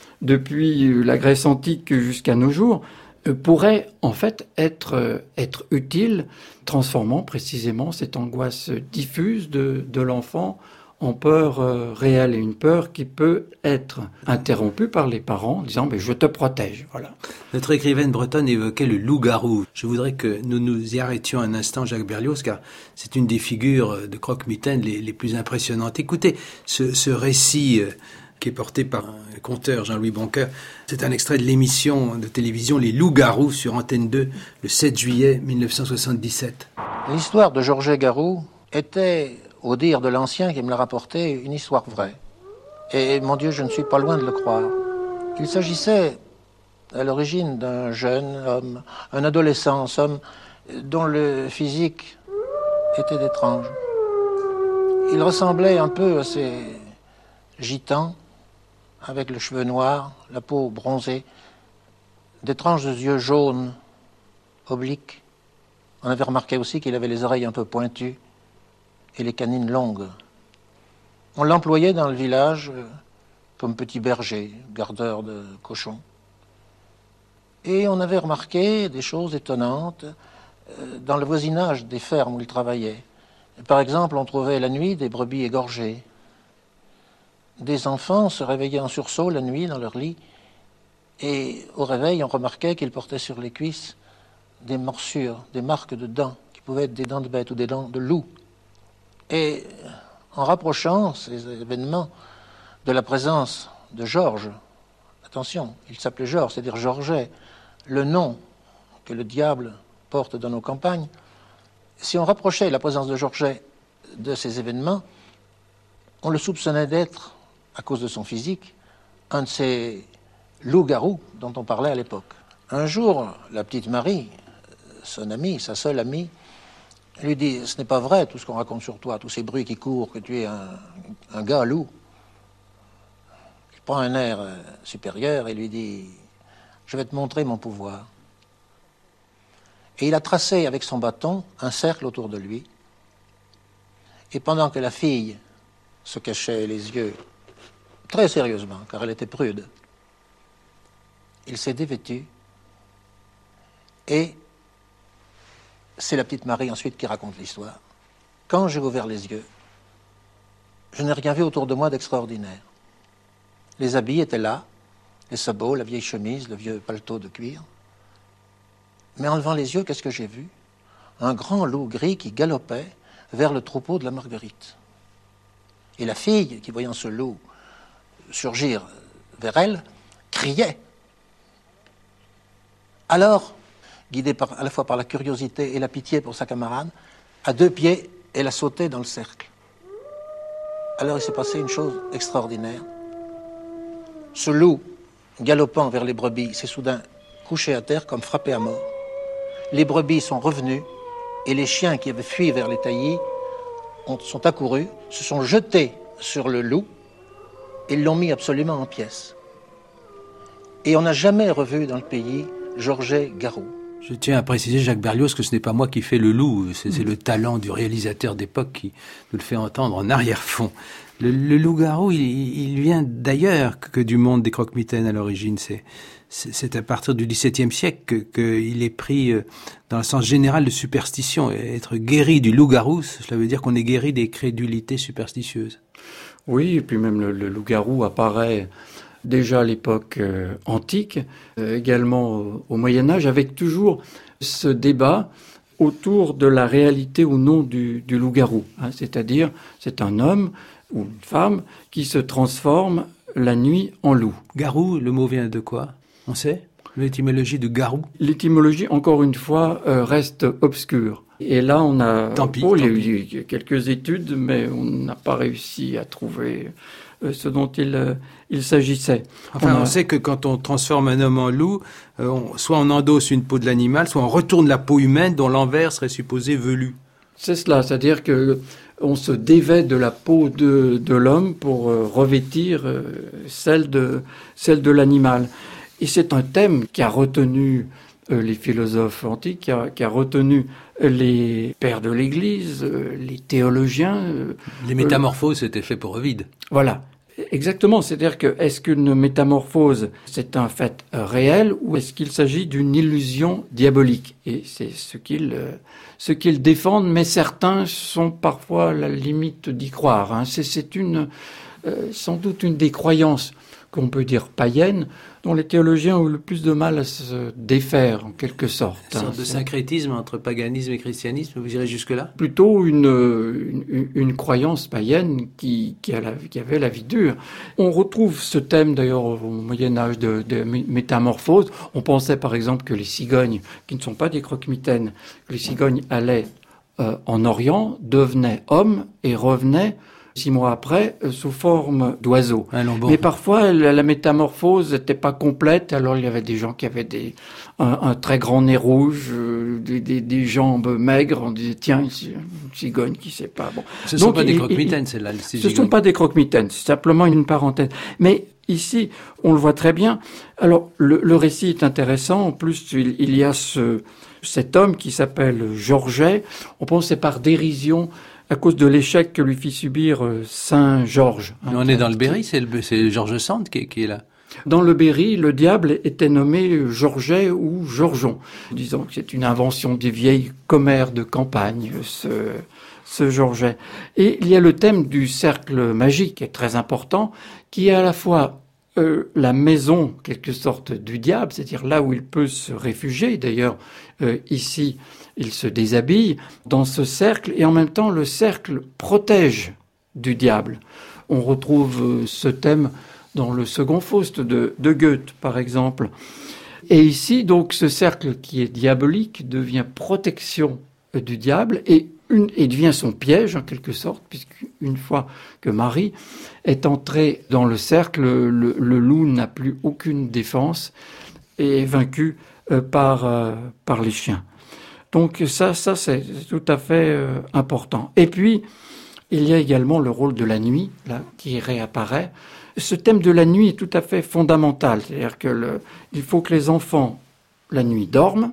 Speaker 7: depuis la Grèce antique jusqu'à nos jours, pourrait en fait être, être utile, transformant précisément cette angoisse diffuse de, de l'enfant en peur euh, réelle, et une peur qui peut être interrompue par les parents en disant mais « je te protège ». Voilà.
Speaker 5: Notre écrivaine bretonne évoquait le loup-garou. Je voudrais que nous nous y arrêtions un instant, Jacques Berlioz, car c'est une des figures de croque-mitaine les, les plus impressionnantes. Écoutez ce, ce récit euh, qui est porté par un conteur, Jean-Louis Boncoeur. C'est un extrait de l'émission de télévision Les Loups-garous sur Antenne deux, le sept juillet mille neuf cent soixante-dix-sept.
Speaker 10: L'histoire de Georges Garou était, au dire de l'ancien qui me l'a rapporté, une histoire vraie. Et mon Dieu, je ne suis pas loin de le croire. Il s'agissait à l'origine d'un jeune homme, un adolescent, en somme, dont le physique était d'étrange. Il ressemblait un peu à ces gitans, avec le cheveu noir, la peau bronzée, d'étranges yeux jaunes, obliques. On avait remarqué aussi qu'il avait les oreilles un peu pointues et les canines longues. On l'employait dans le village comme petit berger, gardeur de cochons. Et on avait remarqué des choses étonnantes dans le voisinage des fermes où il travaillait. Par exemple, on trouvait la nuit des brebis égorgées. des enfants se réveillaient en sursaut la nuit dans leur lit, et au réveil, on remarquait qu'ils portaient sur les cuisses des morsures, des marques de dents, qui pouvaient être des dents de bête ou des dents de loup. Et en rapprochant ces événements de la présence de Georges, attention, il s'appelait Georges, c'est-à-dire Georget, le nom que le diable porte dans nos campagnes, si on rapprochait la présence de Georget de ces événements, on le soupçonnait d'être, à cause de son physique, un de ces loups-garous dont on parlait à l'époque. Un jour, la petite Marie, son amie, sa seule amie, lui dit « Ce n'est pas vrai tout ce qu'on raconte sur toi, tous ces bruits qui courent, que tu es un, un gars loup. » Il prend un air euh, supérieur et lui dit « Je vais te montrer mon pouvoir. » Et il a tracé avec son bâton un cercle autour de lui. Et pendant que la fille se cachait les yeux très sérieusement, car elle était prude, il s'est dévêtu et c'est la petite Marie ensuite qui raconte l'histoire. Quand j'ai ouvert les yeux, je n'ai rien vu autour de moi d'extraordinaire. Les habits étaient là, les sabots, la vieille chemise, le vieux paletot de cuir. Mais en levant les yeux, qu'est-ce que j'ai vu? Un grand loup gris qui galopait vers le troupeau de la Marguerite. Et la fille, qui voyant ce loup surgir vers elle, criait. Alors, guidée par, à la fois par la curiosité et la pitié pour sa camarade, à deux pieds, elle a sauté dans le cercle. Alors il s'est passé une chose extraordinaire. Ce loup, galopant vers les brebis, s'est soudain couché à terre comme frappé à mort. Les brebis sont revenues et les chiens qui avaient fui vers les taillis ont, sont accourus, se sont jetés sur le loup et l'ont mis absolument en pièces. Et on n'a jamais revu dans le pays Georget Garou.
Speaker 5: Je tiens à préciser, Jacques Berlioz, que ce n'est pas moi qui fais le loup, c'est, c'est le talent du réalisateur d'époque qui nous le fait entendre en arrière-fond. Le, le loup-garou, il, il vient d'ailleurs que du monde des croque-mitaines à l'origine. C'est, c'est, c'est à partir du dix-septième siècle qu'il est pris dans le sens général de superstition. Être guéri du loup-garou, cela veut dire qu'on est guéri des crédulités superstitieuses.
Speaker 7: Oui, et puis même le, le loup-garou apparaît déjà à l'époque euh, antique, euh, également au, au Moyen-Âge, avec toujours ce débat autour de la réalité ou non du, du loup-garou. Hein, c'est-à-dire, c'est un homme ou une femme qui se transforme la nuit en loup.
Speaker 5: Garou, le mot vient de quoi? On sait l'étymologie de garou?
Speaker 7: L'étymologie, encore une fois, euh, reste obscure. Et là, on a...
Speaker 5: Tant pis,
Speaker 7: oh,
Speaker 5: tant
Speaker 7: il y a
Speaker 5: pis.
Speaker 7: eu quelques études, mais on n'a pas réussi à trouver euh, ce dont il, euh, il s'agissait.
Speaker 5: Enfin,
Speaker 7: on, a...
Speaker 5: on sait que quand on transforme un homme en loup, euh, on, soit on endosse une peau de l'animal, soit on retourne la peau humaine dont l'envers serait supposé velu.
Speaker 7: C'est cela, c'est-à-dire que on se dévêt de la peau de, de l'homme pour euh, revêtir euh, celle de, celle de l'animal. Et c'est un thème qui a retenu euh, les philosophes antiques, qui a, qui a retenu les pères de l'Église, euh, les théologiens. Euh,
Speaker 5: les métamorphoses, euh, c'était fait pour Ovide.
Speaker 7: Voilà. Exactement, c'est-à-dire que est-ce qu'une métamorphose, c'est un fait réel ou est-ce qu'il s'agit d'une illusion diabolique? Et c'est ce qu'ils, ce qu'ils défendent, mais certains sont parfois à la limite d'y croire. Hein. C'est, c'est une, euh, sans doute une des croyances qu'on peut dire païennes, dont les théologiens ont eu le plus de mal à se défaire, en quelque sorte.
Speaker 5: Une sorte
Speaker 7: hein.
Speaker 5: de syncrétisme entre paganisme et christianisme, vous irez jusque-là?
Speaker 7: Plutôt une, une, une croyance païenne qui, qui, a la, qui avait la vie dure. On retrouve ce thème d'ailleurs au Moyen-Âge de, de métamorphose. On pensait par exemple que les cigognes, qui ne sont pas des croque-mitaines, que les cigognes allaient euh, en Orient, devenaient hommes et revenaient six mois après, euh, sous forme d'oiseaux. Mais parfois, la, la métamorphose n'était pas complète. Alors, il y avait des gens qui avaient des, un, un très grand nez rouge, euh, des, des, des jambes maigres. On disait, tiens, une cigogne qui sait pas. Bon.
Speaker 5: Ce ne sont pas des croque-mitaines, celles-là.
Speaker 7: Ce ne sont pas des croque-mitaines. C'est simplement une parenthèse. Mais ici, on le voit très bien. Alors, le, le récit est intéressant. En plus, il, il y a ce, cet homme qui s'appelle Georget. On pense que c'est par dérision à cause de l'échec que lui fit subir euh, Saint Georges.
Speaker 5: Hein, on est dans le Berry, c'est, le, c'est Georges Sand qui, qui est là.
Speaker 7: Dans le Berry, le diable était nommé Georget ou Georgeon, disons que c'est une invention des vieilles commères de campagne, ce, ce Georget. Et il y a le thème du cercle magique, qui est très important, qui est à la fois euh, la maison, quelque sorte, du diable, c'est-à-dire là où il peut se réfugier. D'ailleurs, euh, ici, il se déshabille dans ce cercle, et en même temps, le cercle protège du diable. On retrouve ce thème dans le second Faust de, de Goethe, par exemple. Et ici, donc, ce cercle qui est diabolique devient protection du diable et, une, et devient son piège, en quelque sorte, puisqu'une fois que Marie est entrée dans le cercle, le, le loup n'a plus aucune défense et est vaincu euh, par, euh, par les chiens. Donc ça, ça c'est tout à fait euh, important. Et puis, il y a également le rôle de la nuit, là, qui réapparaît. Ce thème de la nuit est tout à fait fondamental. C'est-à-dire que le, il faut que les enfants, la nuit, dorment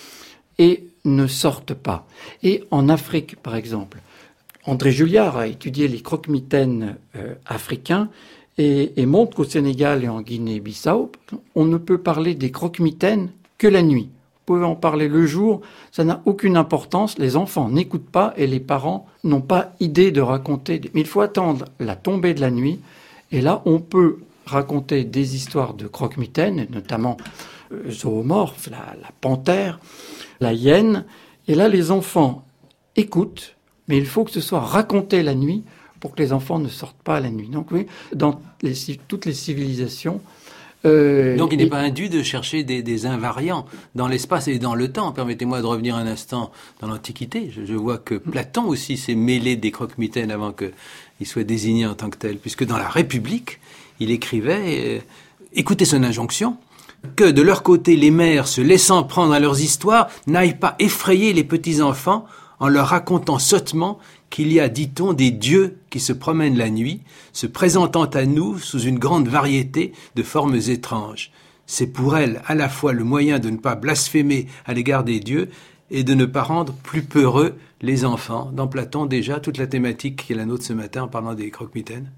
Speaker 7: et ne sortent pas. Et en Afrique, par exemple, André Julliard a étudié les croque-mitaines euh, africains et, et montre qu'au Sénégal et en Guinée-Bissau, on ne peut parler des croque-mitaines que la nuit. Vous pouvez en parler le jour, ça n'a aucune importance, les enfants n'écoutent pas et les parents n'ont pas idée de raconter. Mais il faut attendre la tombée de la nuit, et là on peut raconter des histoires de croque-mitaines, notamment euh, zoomorphes, la, la panthère, la hyène, et là les enfants écoutent, mais il faut que ce soit raconté la nuit pour que les enfants ne sortent pas la nuit. Donc oui, dans les, toutes les civilisations,
Speaker 5: Euh, Donc il n'est et... pas indu de chercher des, des invariants dans l'espace et dans le temps. Permettez-moi de revenir un instant dans l'Antiquité. Je, je vois que Platon aussi s'est mêlé des croque-mitaines avant qu'il soit désigné en tant que tel, puisque dans la République, il écrivait, euh, écoutez son injonction, que de leur côté les mères, se laissant prendre à leurs histoires, n'aillent pas effrayer les petits-enfants en leur racontant sottement qu'il y a, dit-on, des dieux qui se promènent la nuit, se présentant à nous sous une grande variété de formes étranges. C'est pour elles à la fois le moyen de ne pas blasphémer à l'égard des dieux et de ne pas rendre plus peureux les enfants. Dans Platon, déjà, toute la thématique qui est la nôtre ce matin en parlant des croque-mitaines.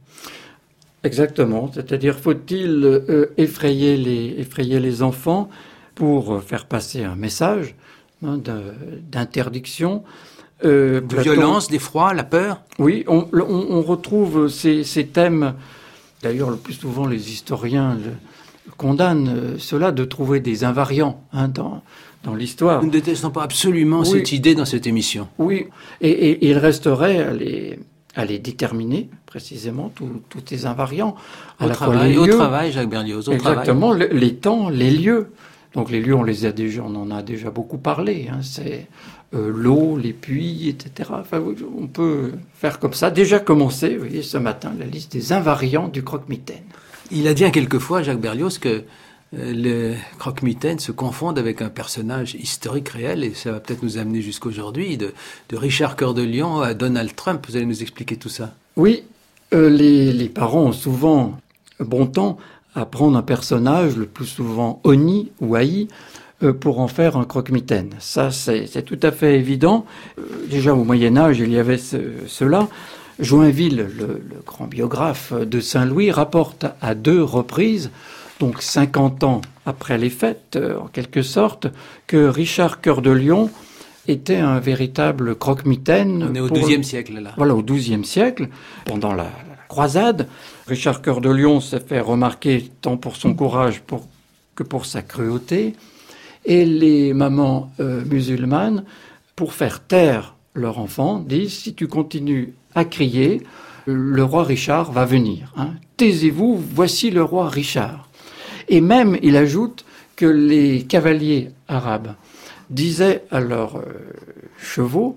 Speaker 7: Exactement, c'est-à-dire faut-il euh, effrayer, les, effrayer les enfants pour faire passer un message hein, de, d'interdiction.
Speaker 5: Euh, de Platon, violence, d'effroi, la peur.
Speaker 7: Oui, on, on, on retrouve ces, ces thèmes. D'ailleurs, le plus souvent, les historiens le, condamnent euh, cela de trouver des invariants hein, dans, dans l'histoire.
Speaker 5: Nous ne détestons pas absolument oui. cette idée dans cette émission.
Speaker 7: Oui, et, et, et il resterait à les, à les déterminer, précisément, tous ces invariants.
Speaker 5: Au travail, au travail, Jacques Berlioz, au
Speaker 7: Exactement,
Speaker 5: travail.
Speaker 7: Le, les temps, les lieux. Donc les lieux, on les a déjà, on en a déjà beaucoup parlé. Hein, c'est euh, l'eau, les puits, et cetera. Enfin, on peut faire comme ça. Déjà commencé, vous voyez, ce matin, la liste des invariants du croque-mitaine.
Speaker 5: Il a dit quelquefois, Jacques Berlioz, que euh, le croque-mitaine se confondent avec un personnage historique réel, et ça va peut-être nous amener jusqu'aujourd'hui, de, de Richard Cœur de Lion à Donald Trump. Vous allez nous expliquer tout ça.
Speaker 7: Oui, euh, les, les parents ont souvent bon temps à prendre un personnage, le plus souvent honni ou haï, euh, pour en faire un croque-mitaine. Ça, c'est, c'est tout à fait évident. Euh, déjà au Moyen-Âge, il y avait ce, cela. Joinville, le, le grand biographe de Saint-Louis, rapporte à deux reprises, donc cinquante ans après les fêtes, euh, en quelque sorte, que Richard Cœur de Lion était un véritable croque-mitaine.
Speaker 5: On est au douzième siècle, là.
Speaker 7: Voilà, au douzième siècle, pendant la croisade. Richard Cœur de Lion s'est fait remarquer tant pour son courage pour, que pour sa cruauté. Et les mamans euh, musulmanes, pour faire taire leur enfant, disent « Si tu continues à crier, le roi Richard va venir. Hein. Taisez-vous, voici le roi Richard. » Et même, il ajoute que les cavaliers arabes disaient à leurs euh, chevaux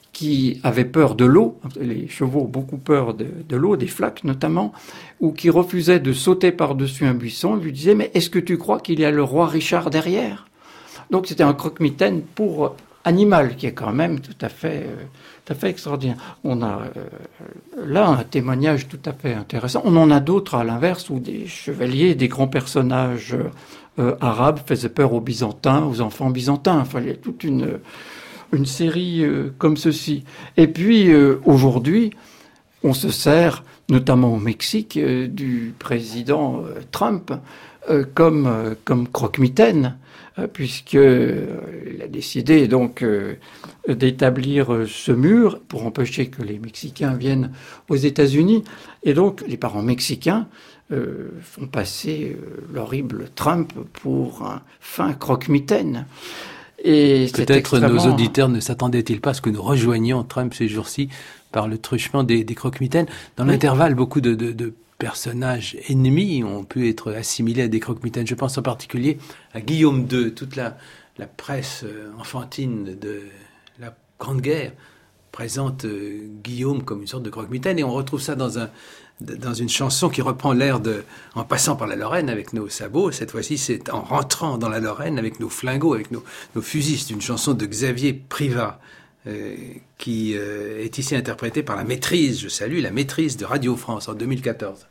Speaker 7: qui avaient peur de l'eau, les chevaux ont beaucoup peur de, de l'eau, des flaques notamment, ou qui refusaient de sauter par-dessus un buisson, ils lui disaient « Mais est-ce que tu crois qu'il y a le roi Richard derrière ?» Donc c'était un croque-mitaine pour animal, qui est quand même tout à fait, euh, tout à fait extraordinaire. On a euh, là un témoignage tout à fait intéressant. On en a d'autres à l'inverse, où des chevaliers, des grands personnages euh, arabes faisaient peur aux Byzantins, aux enfants byzantins. Enfin, il y a toute une... une série euh, comme ceci. Et puis, euh, aujourd'hui, on se sert notamment au Mexique, euh, du président euh, Trump euh, comme, euh, comme croque-mitaine, euh, puisque euh, il a décidé donc euh, d'établir euh, ce mur pour empêcher que les Mexicains viennent aux États-Unis. Et donc les parents mexicains euh, font passer euh, l'horrible Trump pour un fin croque-mitaine. Et
Speaker 5: peut-être extrêmement... nos auditeurs ne s'attendaient-ils pas à ce que nous rejoignions Trump ces jours-ci par le truchement des, des croque-mitaines. Dans oui. l'intervalle, beaucoup de, de, de personnages ennemis ont pu être assimilés à des croque-mitaines. Je pense en particulier à Guillaume deux. Toute la, la presse enfantine de la Grande Guerre présente euh, Guillaume comme une sorte de croque-mitaine, et on retrouve ça dans un dans une chanson qui reprend l'air de « En passant par la Lorraine avec nos sabots ». Cette fois-ci, c'est « En rentrant dans la Lorraine avec nos flingots, avec nos, nos fusils ». C'est une chanson de Xavier Privat euh, qui euh, est ici interprétée par la Maîtrise. Je salue la Maîtrise de Radio France en deux mille quatorze.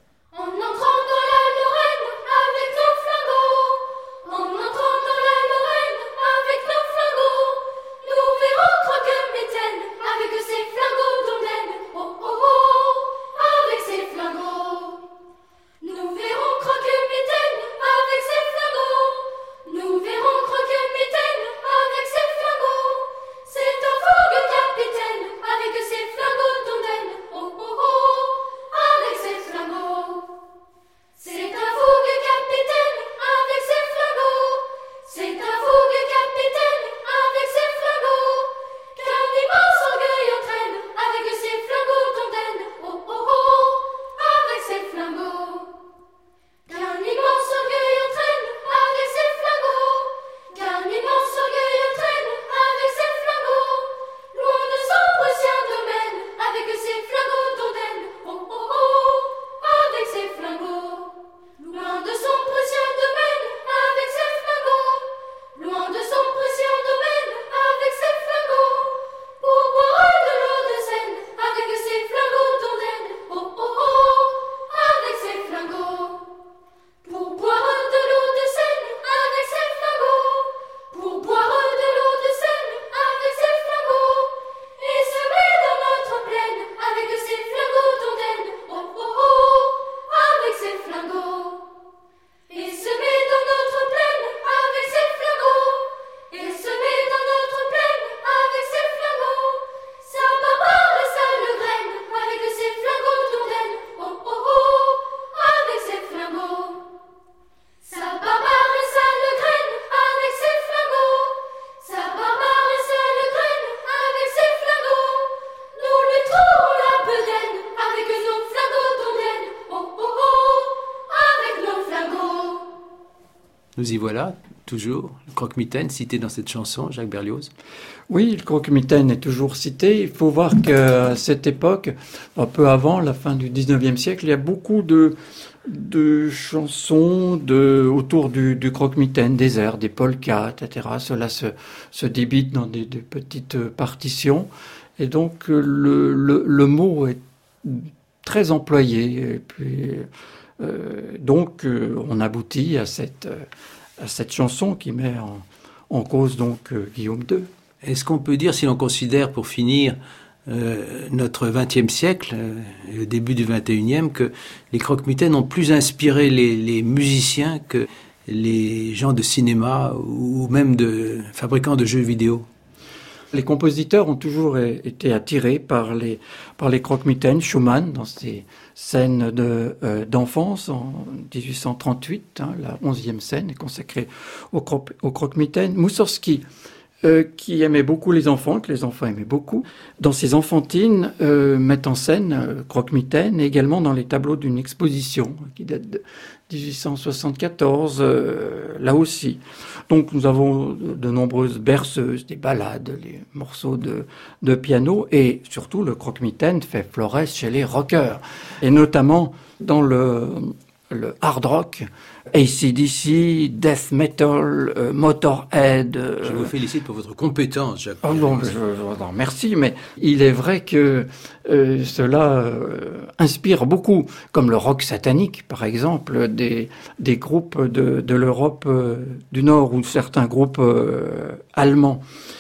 Speaker 5: Nous y voilà, toujours, le croque-mitaine cité dans cette chanson, Jacques Berlioz.
Speaker 7: Oui, le croque-mitaine est toujours cité. Il faut voir qu'à cette époque, un peu avant la fin du dix-neuvième siècle, il y a beaucoup de, de chansons de, autour du, du croque-mitaine, des airs, des polkas, et cetera. Cela se, se débite dans des, des petites partitions. Et donc, le, le, le mot est très employé. Et puis, euh, donc, euh, on aboutit à cette... Euh, à cette chanson qui met en, en cause donc euh, Guillaume deux.
Speaker 5: Est-ce qu'on peut dire, si l'on considère pour finir euh, notre vingtième siècle, euh, le début du vingt et unième, que les croque-mitaines ont plus inspiré les, les musiciens que les gens de cinéma ou même de fabricants de jeux vidéo?
Speaker 7: Les compositeurs ont toujours été attirés par les, par les croque-mitaines. Schumann, dans ses scènes de, euh, d'enfance, en dix-huit cent trente-huit, hein, la onzième scène est consacrée au, cro- au croque-mitaine. Moussorgsky, euh, qui aimait beaucoup les enfants, que les enfants aimaient beaucoup, dans ses enfantines, euh, met en scène euh, croque-mitaine, et également dans les tableaux d'une exposition qui date de dix-huit cent soixante-quatorze, euh, là aussi. Donc nous avons de, de nombreuses berceuses, des ballades, les morceaux de, de piano, et surtout le croque-mitaine fait florès chez les rockers, et notamment dans le, le hard rock, A C D C, death metal, euh, Motorhead. Euh,
Speaker 5: je vous félicite pour votre compétence, Jacques.
Speaker 7: Oh non, je, je, non, merci, mais il est vrai que euh, cela euh, inspire beaucoup, comme le rock satanique, par exemple, des, des groupes de, de l'Europe euh, du Nord ou certains groupes euh, allemands.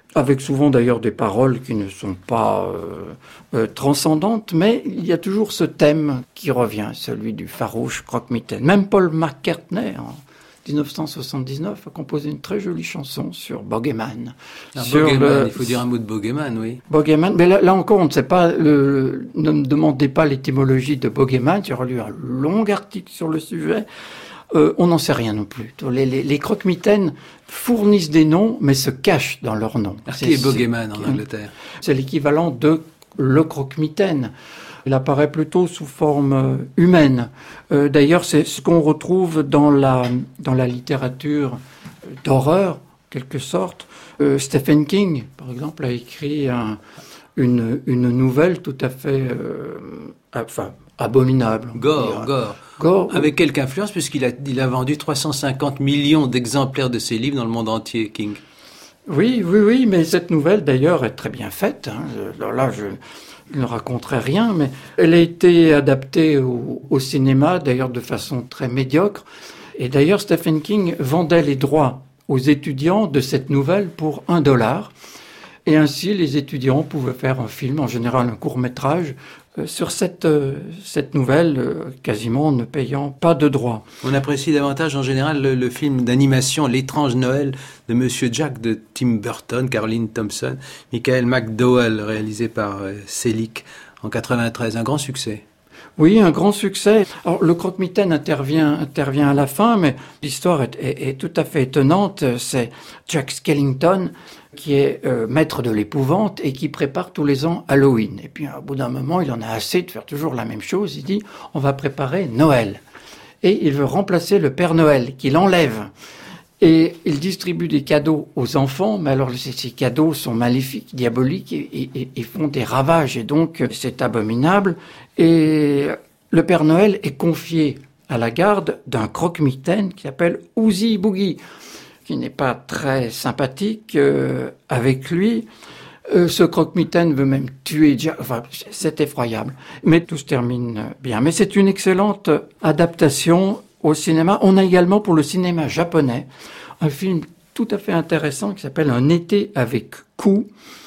Speaker 7: avec souvent d'ailleurs des paroles qui ne sont pas euh, euh, transcendantes, mais il y a toujours ce thème qui revient, celui du farouche croque-mitaine. Même Paul McCartney, en dix-neuf cent soixante-dix-neuf, a composé une très jolie chanson sur Bogeyman.
Speaker 5: Ah,
Speaker 7: sur
Speaker 5: Bogeyman,
Speaker 7: le...
Speaker 5: il faut dire un mot de Bogeyman, oui.
Speaker 7: Bogeyman, mais là, là encore, on ne sait pas, le... ne me demandez pas l'étymologie de Bogeyman, j'ai relu un long article sur le sujet. Euh, on n'en sait rien non plus. Les, les, les croque-mitaines fournissent des noms, mais se cachent dans leurs noms.
Speaker 5: Alors, qui est Bogeyman en Angleterre?
Speaker 7: C'est l'équivalent de le croque-mitaine. Il apparaît plutôt sous forme humaine. Euh, d'ailleurs, c'est ce qu'on retrouve dans la, dans la littérature d'horreur, en quelque sorte. Euh, Stephen King, par exemple, a écrit un, une, une nouvelle tout à fait... Euh, enfin, abominable.
Speaker 5: Gore, gore.
Speaker 7: Gore.
Speaker 5: Avec quelque influence, puisqu'il a, il a vendu trois cent cinquante millions d'exemplaires de ses livres dans le monde entier, King.
Speaker 7: Oui, oui, oui, mais cette nouvelle, d'ailleurs, est très bien faite. Hein. Alors là, je ne raconterai rien, mais elle a été adaptée au, au cinéma, d'ailleurs, de façon très médiocre. Et d'ailleurs, Stephen King vendait les droits aux étudiants de cette nouvelle pour un dollar. Et ainsi, les étudiants pouvaient faire un film, en général un court-métrage, euh, sur cette, euh, cette nouvelle, euh, quasiment ne payant pas de droits.
Speaker 5: On apprécie davantage, en général, le, le film d'animation L'étrange Noël de Monsieur Jack de Tim Burton, Caroline Thompson, Michael McDowell, réalisé par euh, Selick en quatre-vingt-treize. Un grand succès.
Speaker 7: Oui, un grand succès. Alors, le croque-mitaine intervient, intervient à la fin, mais l'histoire est, est, est tout à fait étonnante. C'est Jack Skellington qui est euh, maître de l'épouvante et qui prépare tous les ans Halloween. Et puis, au bout d'un moment, il en a assez de faire toujours la même chose. Il dit, on va préparer Noël. Et il veut remplacer le Père Noël, qu'il enlève. Et il distribue des cadeaux aux enfants, mais alors ces, ces cadeaux sont maléfiques, diaboliques, et, et, et font des ravages, et donc c'est abominable. Et le Père Noël est confié à la garde d'un croque-mitaine qui s'appelle Oozy Boogie, qui n'est pas très sympathique euh, avec lui. Euh, ce croque-mitaine veut même tuer Jack. Enfin, c'est effroyable. Mais tout se termine bien. Mais c'est une excellente adaptation au cinéma. On a également pour le cinéma japonais un film tout à fait intéressant qui s'appelle Un été avec Ku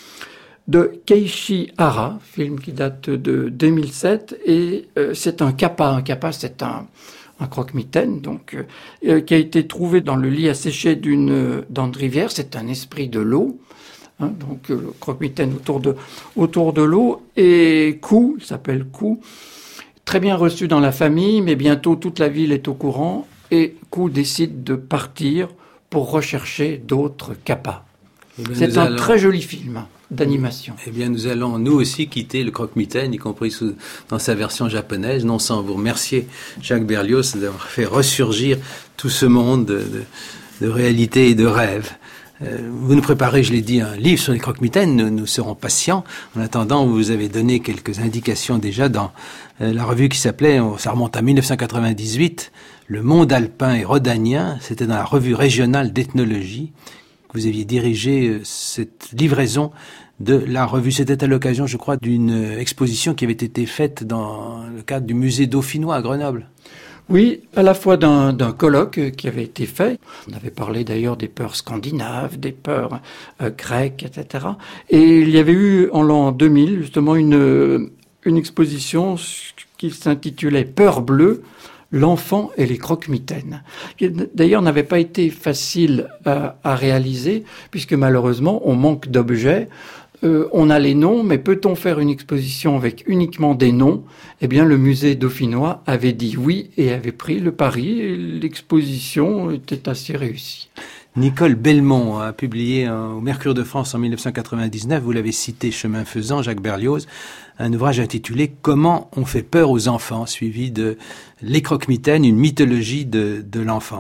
Speaker 7: de Keiichi Hara, film qui date de deux mille sept, et euh, c'est un kappa. Un kappa, c'est un, un croque-mitaine, donc euh, qui a été trouvé dans le lit asséché d'une dent de rivière. C'est un esprit de l'eau. Hein, donc euh, le croque-mitaine autour de, autour de l'eau. Et Ku, il s'appelle Ku, très bien reçu dans la famille, mais bientôt toute la ville est au courant et Ku décide de partir pour rechercher d'autres kappas. Eh bien, c'est un allons... très joli film d'animation.
Speaker 5: Eh bien, nous allons nous aussi quitter le croque-mitaine, y compris sous, dans sa version japonaise, non sans vous remercier, Jacques Berlioz, d'avoir fait ressurgir tout ce monde de, de, de réalité et de rêve. Vous nous préparez, je l'ai dit, un livre sur les croque-mitaines. Nous, nous serons patients. En attendant, vous avez donné quelques indications déjà dans euh, la revue qui s'appelait, ça remonte à mille neuf cent quatre-vingt-dix-huit, Le Monde alpin et rhodanien. C'était dans la revue régionale d'ethnologie que vous aviez dirigé euh, cette livraison de la revue. C'était à l'occasion, je crois, d'une exposition qui avait été faite dans le cadre du musée dauphinois à Grenoble.
Speaker 7: Oui, à la fois d'un, d'un colloque qui avait été fait. On avait parlé d'ailleurs des peurs scandinaves, des peurs euh, grecques, et cetera. Et il y avait eu en l'an deux mille justement une, une exposition qui s'intitulait Peur bleue, l'enfant et les croque-mitaines. Qui d'ailleurs n'avait pas été facile à, à réaliser puisque malheureusement on manque d'objets. Euh, on a les noms, mais peut-on faire une exposition avec uniquement des noms ? Eh bien, le musée dauphinois avait dit oui et avait pris le pari. Et l'exposition était assez réussie.
Speaker 5: Nicole Belmont a publié au Mercure de France en mille neuf cent quatre-vingt-dix-neuf, vous l'avez cité, chemin faisant, Jacques Berlioz, un ouvrage intitulé « Comment on fait peur aux enfants », suivi de « Les croque-mitaines, une mythologie de, de l'enfance ».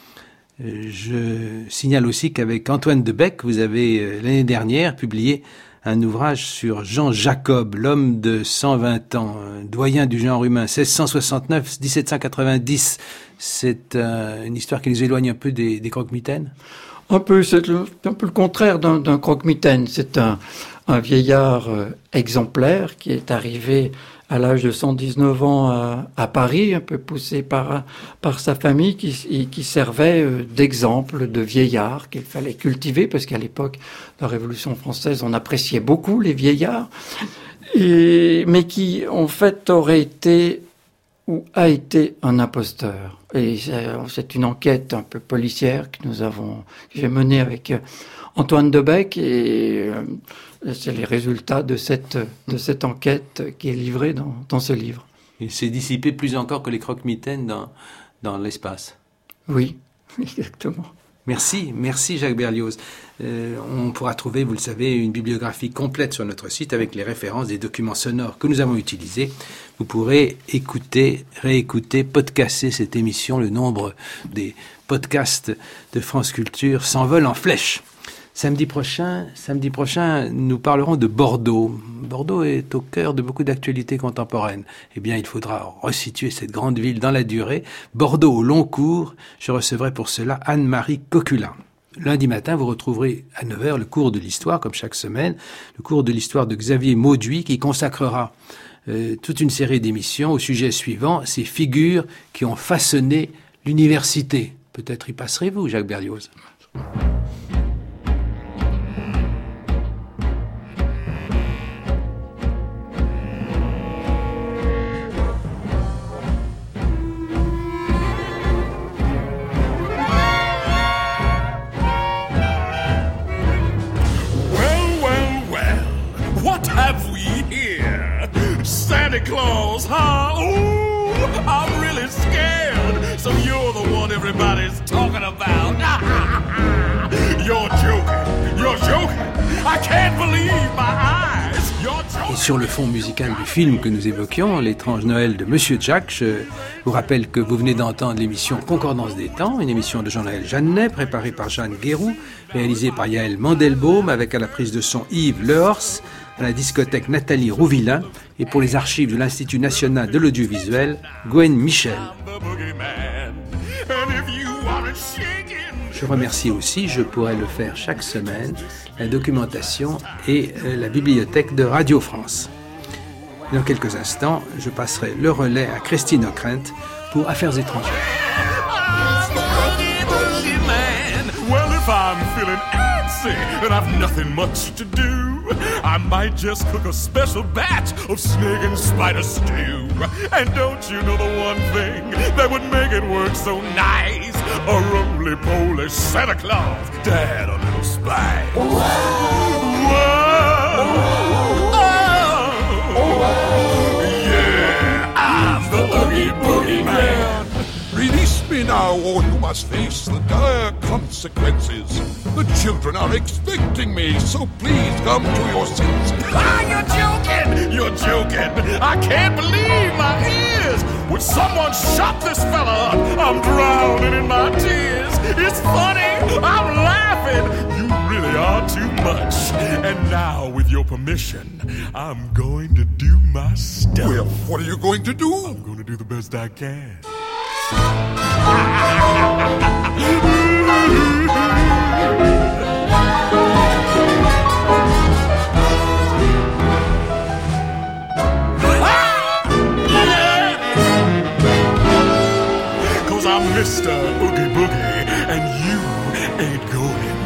Speaker 5: Je signale aussi qu'avec Antoine Debec, vous avez l'année dernière publié un ouvrage sur Jean Jacob, l'homme de cent vingt ans, doyen du genre humain, seize cent soixante-neuf à dix-sept cent quatre-vingt-dix. C'est euh, une histoire qui nous éloigne un peu des, des croque-mitaines.
Speaker 7: Un peu, c'est le, un peu le contraire d'un, d'un croque-mitaine. C'est un, un vieillard euh, exemplaire qui est arrivé à l'âge de cent dix-neuf ans à, à Paris, un peu poussé par, par sa famille, qui, qui servait d'exemple de vieillard qu'il fallait cultiver, parce qu'à l'époque de la Révolution française, on appréciait beaucoup les vieillards, et, mais qui, en fait, aurait été ou a été un imposteur. Et c'est une enquête un peu policière que nous avons, que j'ai menée avec Antoine Debec, et c'est les résultats de cette, de cette enquête qui est livrée dans, dans ce livre.
Speaker 5: Il s'est dissipé plus encore que les croque-mitaines dans, dans l'espace.
Speaker 7: Oui, exactement.
Speaker 5: Merci, merci Jacques Berlioz. Euh, on pourra trouver, vous le savez, une bibliographie complète sur notre site avec les références des documents sonores que nous avons utilisés. Vous pourrez écouter, réécouter, podcaster cette émission. Le nombre des podcasts de France Culture s'envole en flèche. Samedi prochain, samedi prochain, nous parlerons de Bordeaux. Bordeaux est au cœur de beaucoup d'actualités contemporaines. Eh bien, il faudra resituer cette grande ville dans la durée. Bordeaux au long cours. Je recevrai pour cela Anne-Marie Coculin. Lundi matin, vous retrouverez à neuf heures le cours de l'histoire, comme chaque semaine, le cours de l'histoire de Xavier Mauduit, qui consacrera euh, toute une série d'émissions au sujet suivant, ces figures qui ont façonné l'université. Peut-être y passerez-vous, Jacques Berlioz.
Speaker 11: Santa Claus, huh? Ooh, I'm really scared. So you're the one everybody's talking about. You're joking. You're joking. I can't believe my eyes. You're joking.
Speaker 5: Et sur le fond musical du film que nous évoquions, L'étrange Noël de Monsieur Jack, je vous rappelle que vous venez d'entendre l'émission Concordance des temps, une émission de Jean-Noël Jeannet, préparée par Jeanne Guéroux, réalisée par Yaël Mandelbaum, avec à la prise de son Yves Lehors, à la discothèque Nathalie Rouvillain, et pour les archives de l'Institut national de l'audiovisuel, Gwen Michel. Je remercie aussi, je pourrais le faire chaque semaine, la documentation et la bibliothèque de Radio France. Dans quelques instants, je passerai le relais à Christine Ockrent pour Affaires étrangères.
Speaker 11: And I've nothing much to do, I might just cook a special batch of snake and spider stew. And don't you know the one thing that would make it work so nice? A roly-poly Santa Claus, Dad, a little spice. Whoa. Whoa. Oh. Yeah, I'm the Oogie Boogie Man.
Speaker 12: Release me now, or you must face the dire consequences. The children are expecting me, so please come to your senses.
Speaker 11: Ah, you're joking! You're joking! I can't believe my ears! Would someone shut this fella up? I'm drowning in my tears. It's funny, I'm laughing. You really are too much. And now, with your permission, I'm going to do my stuff.
Speaker 12: Well, what are you going to do?
Speaker 11: I'm going to do the best I can. Cause I'm Mister Oogie Boogie and you ain't going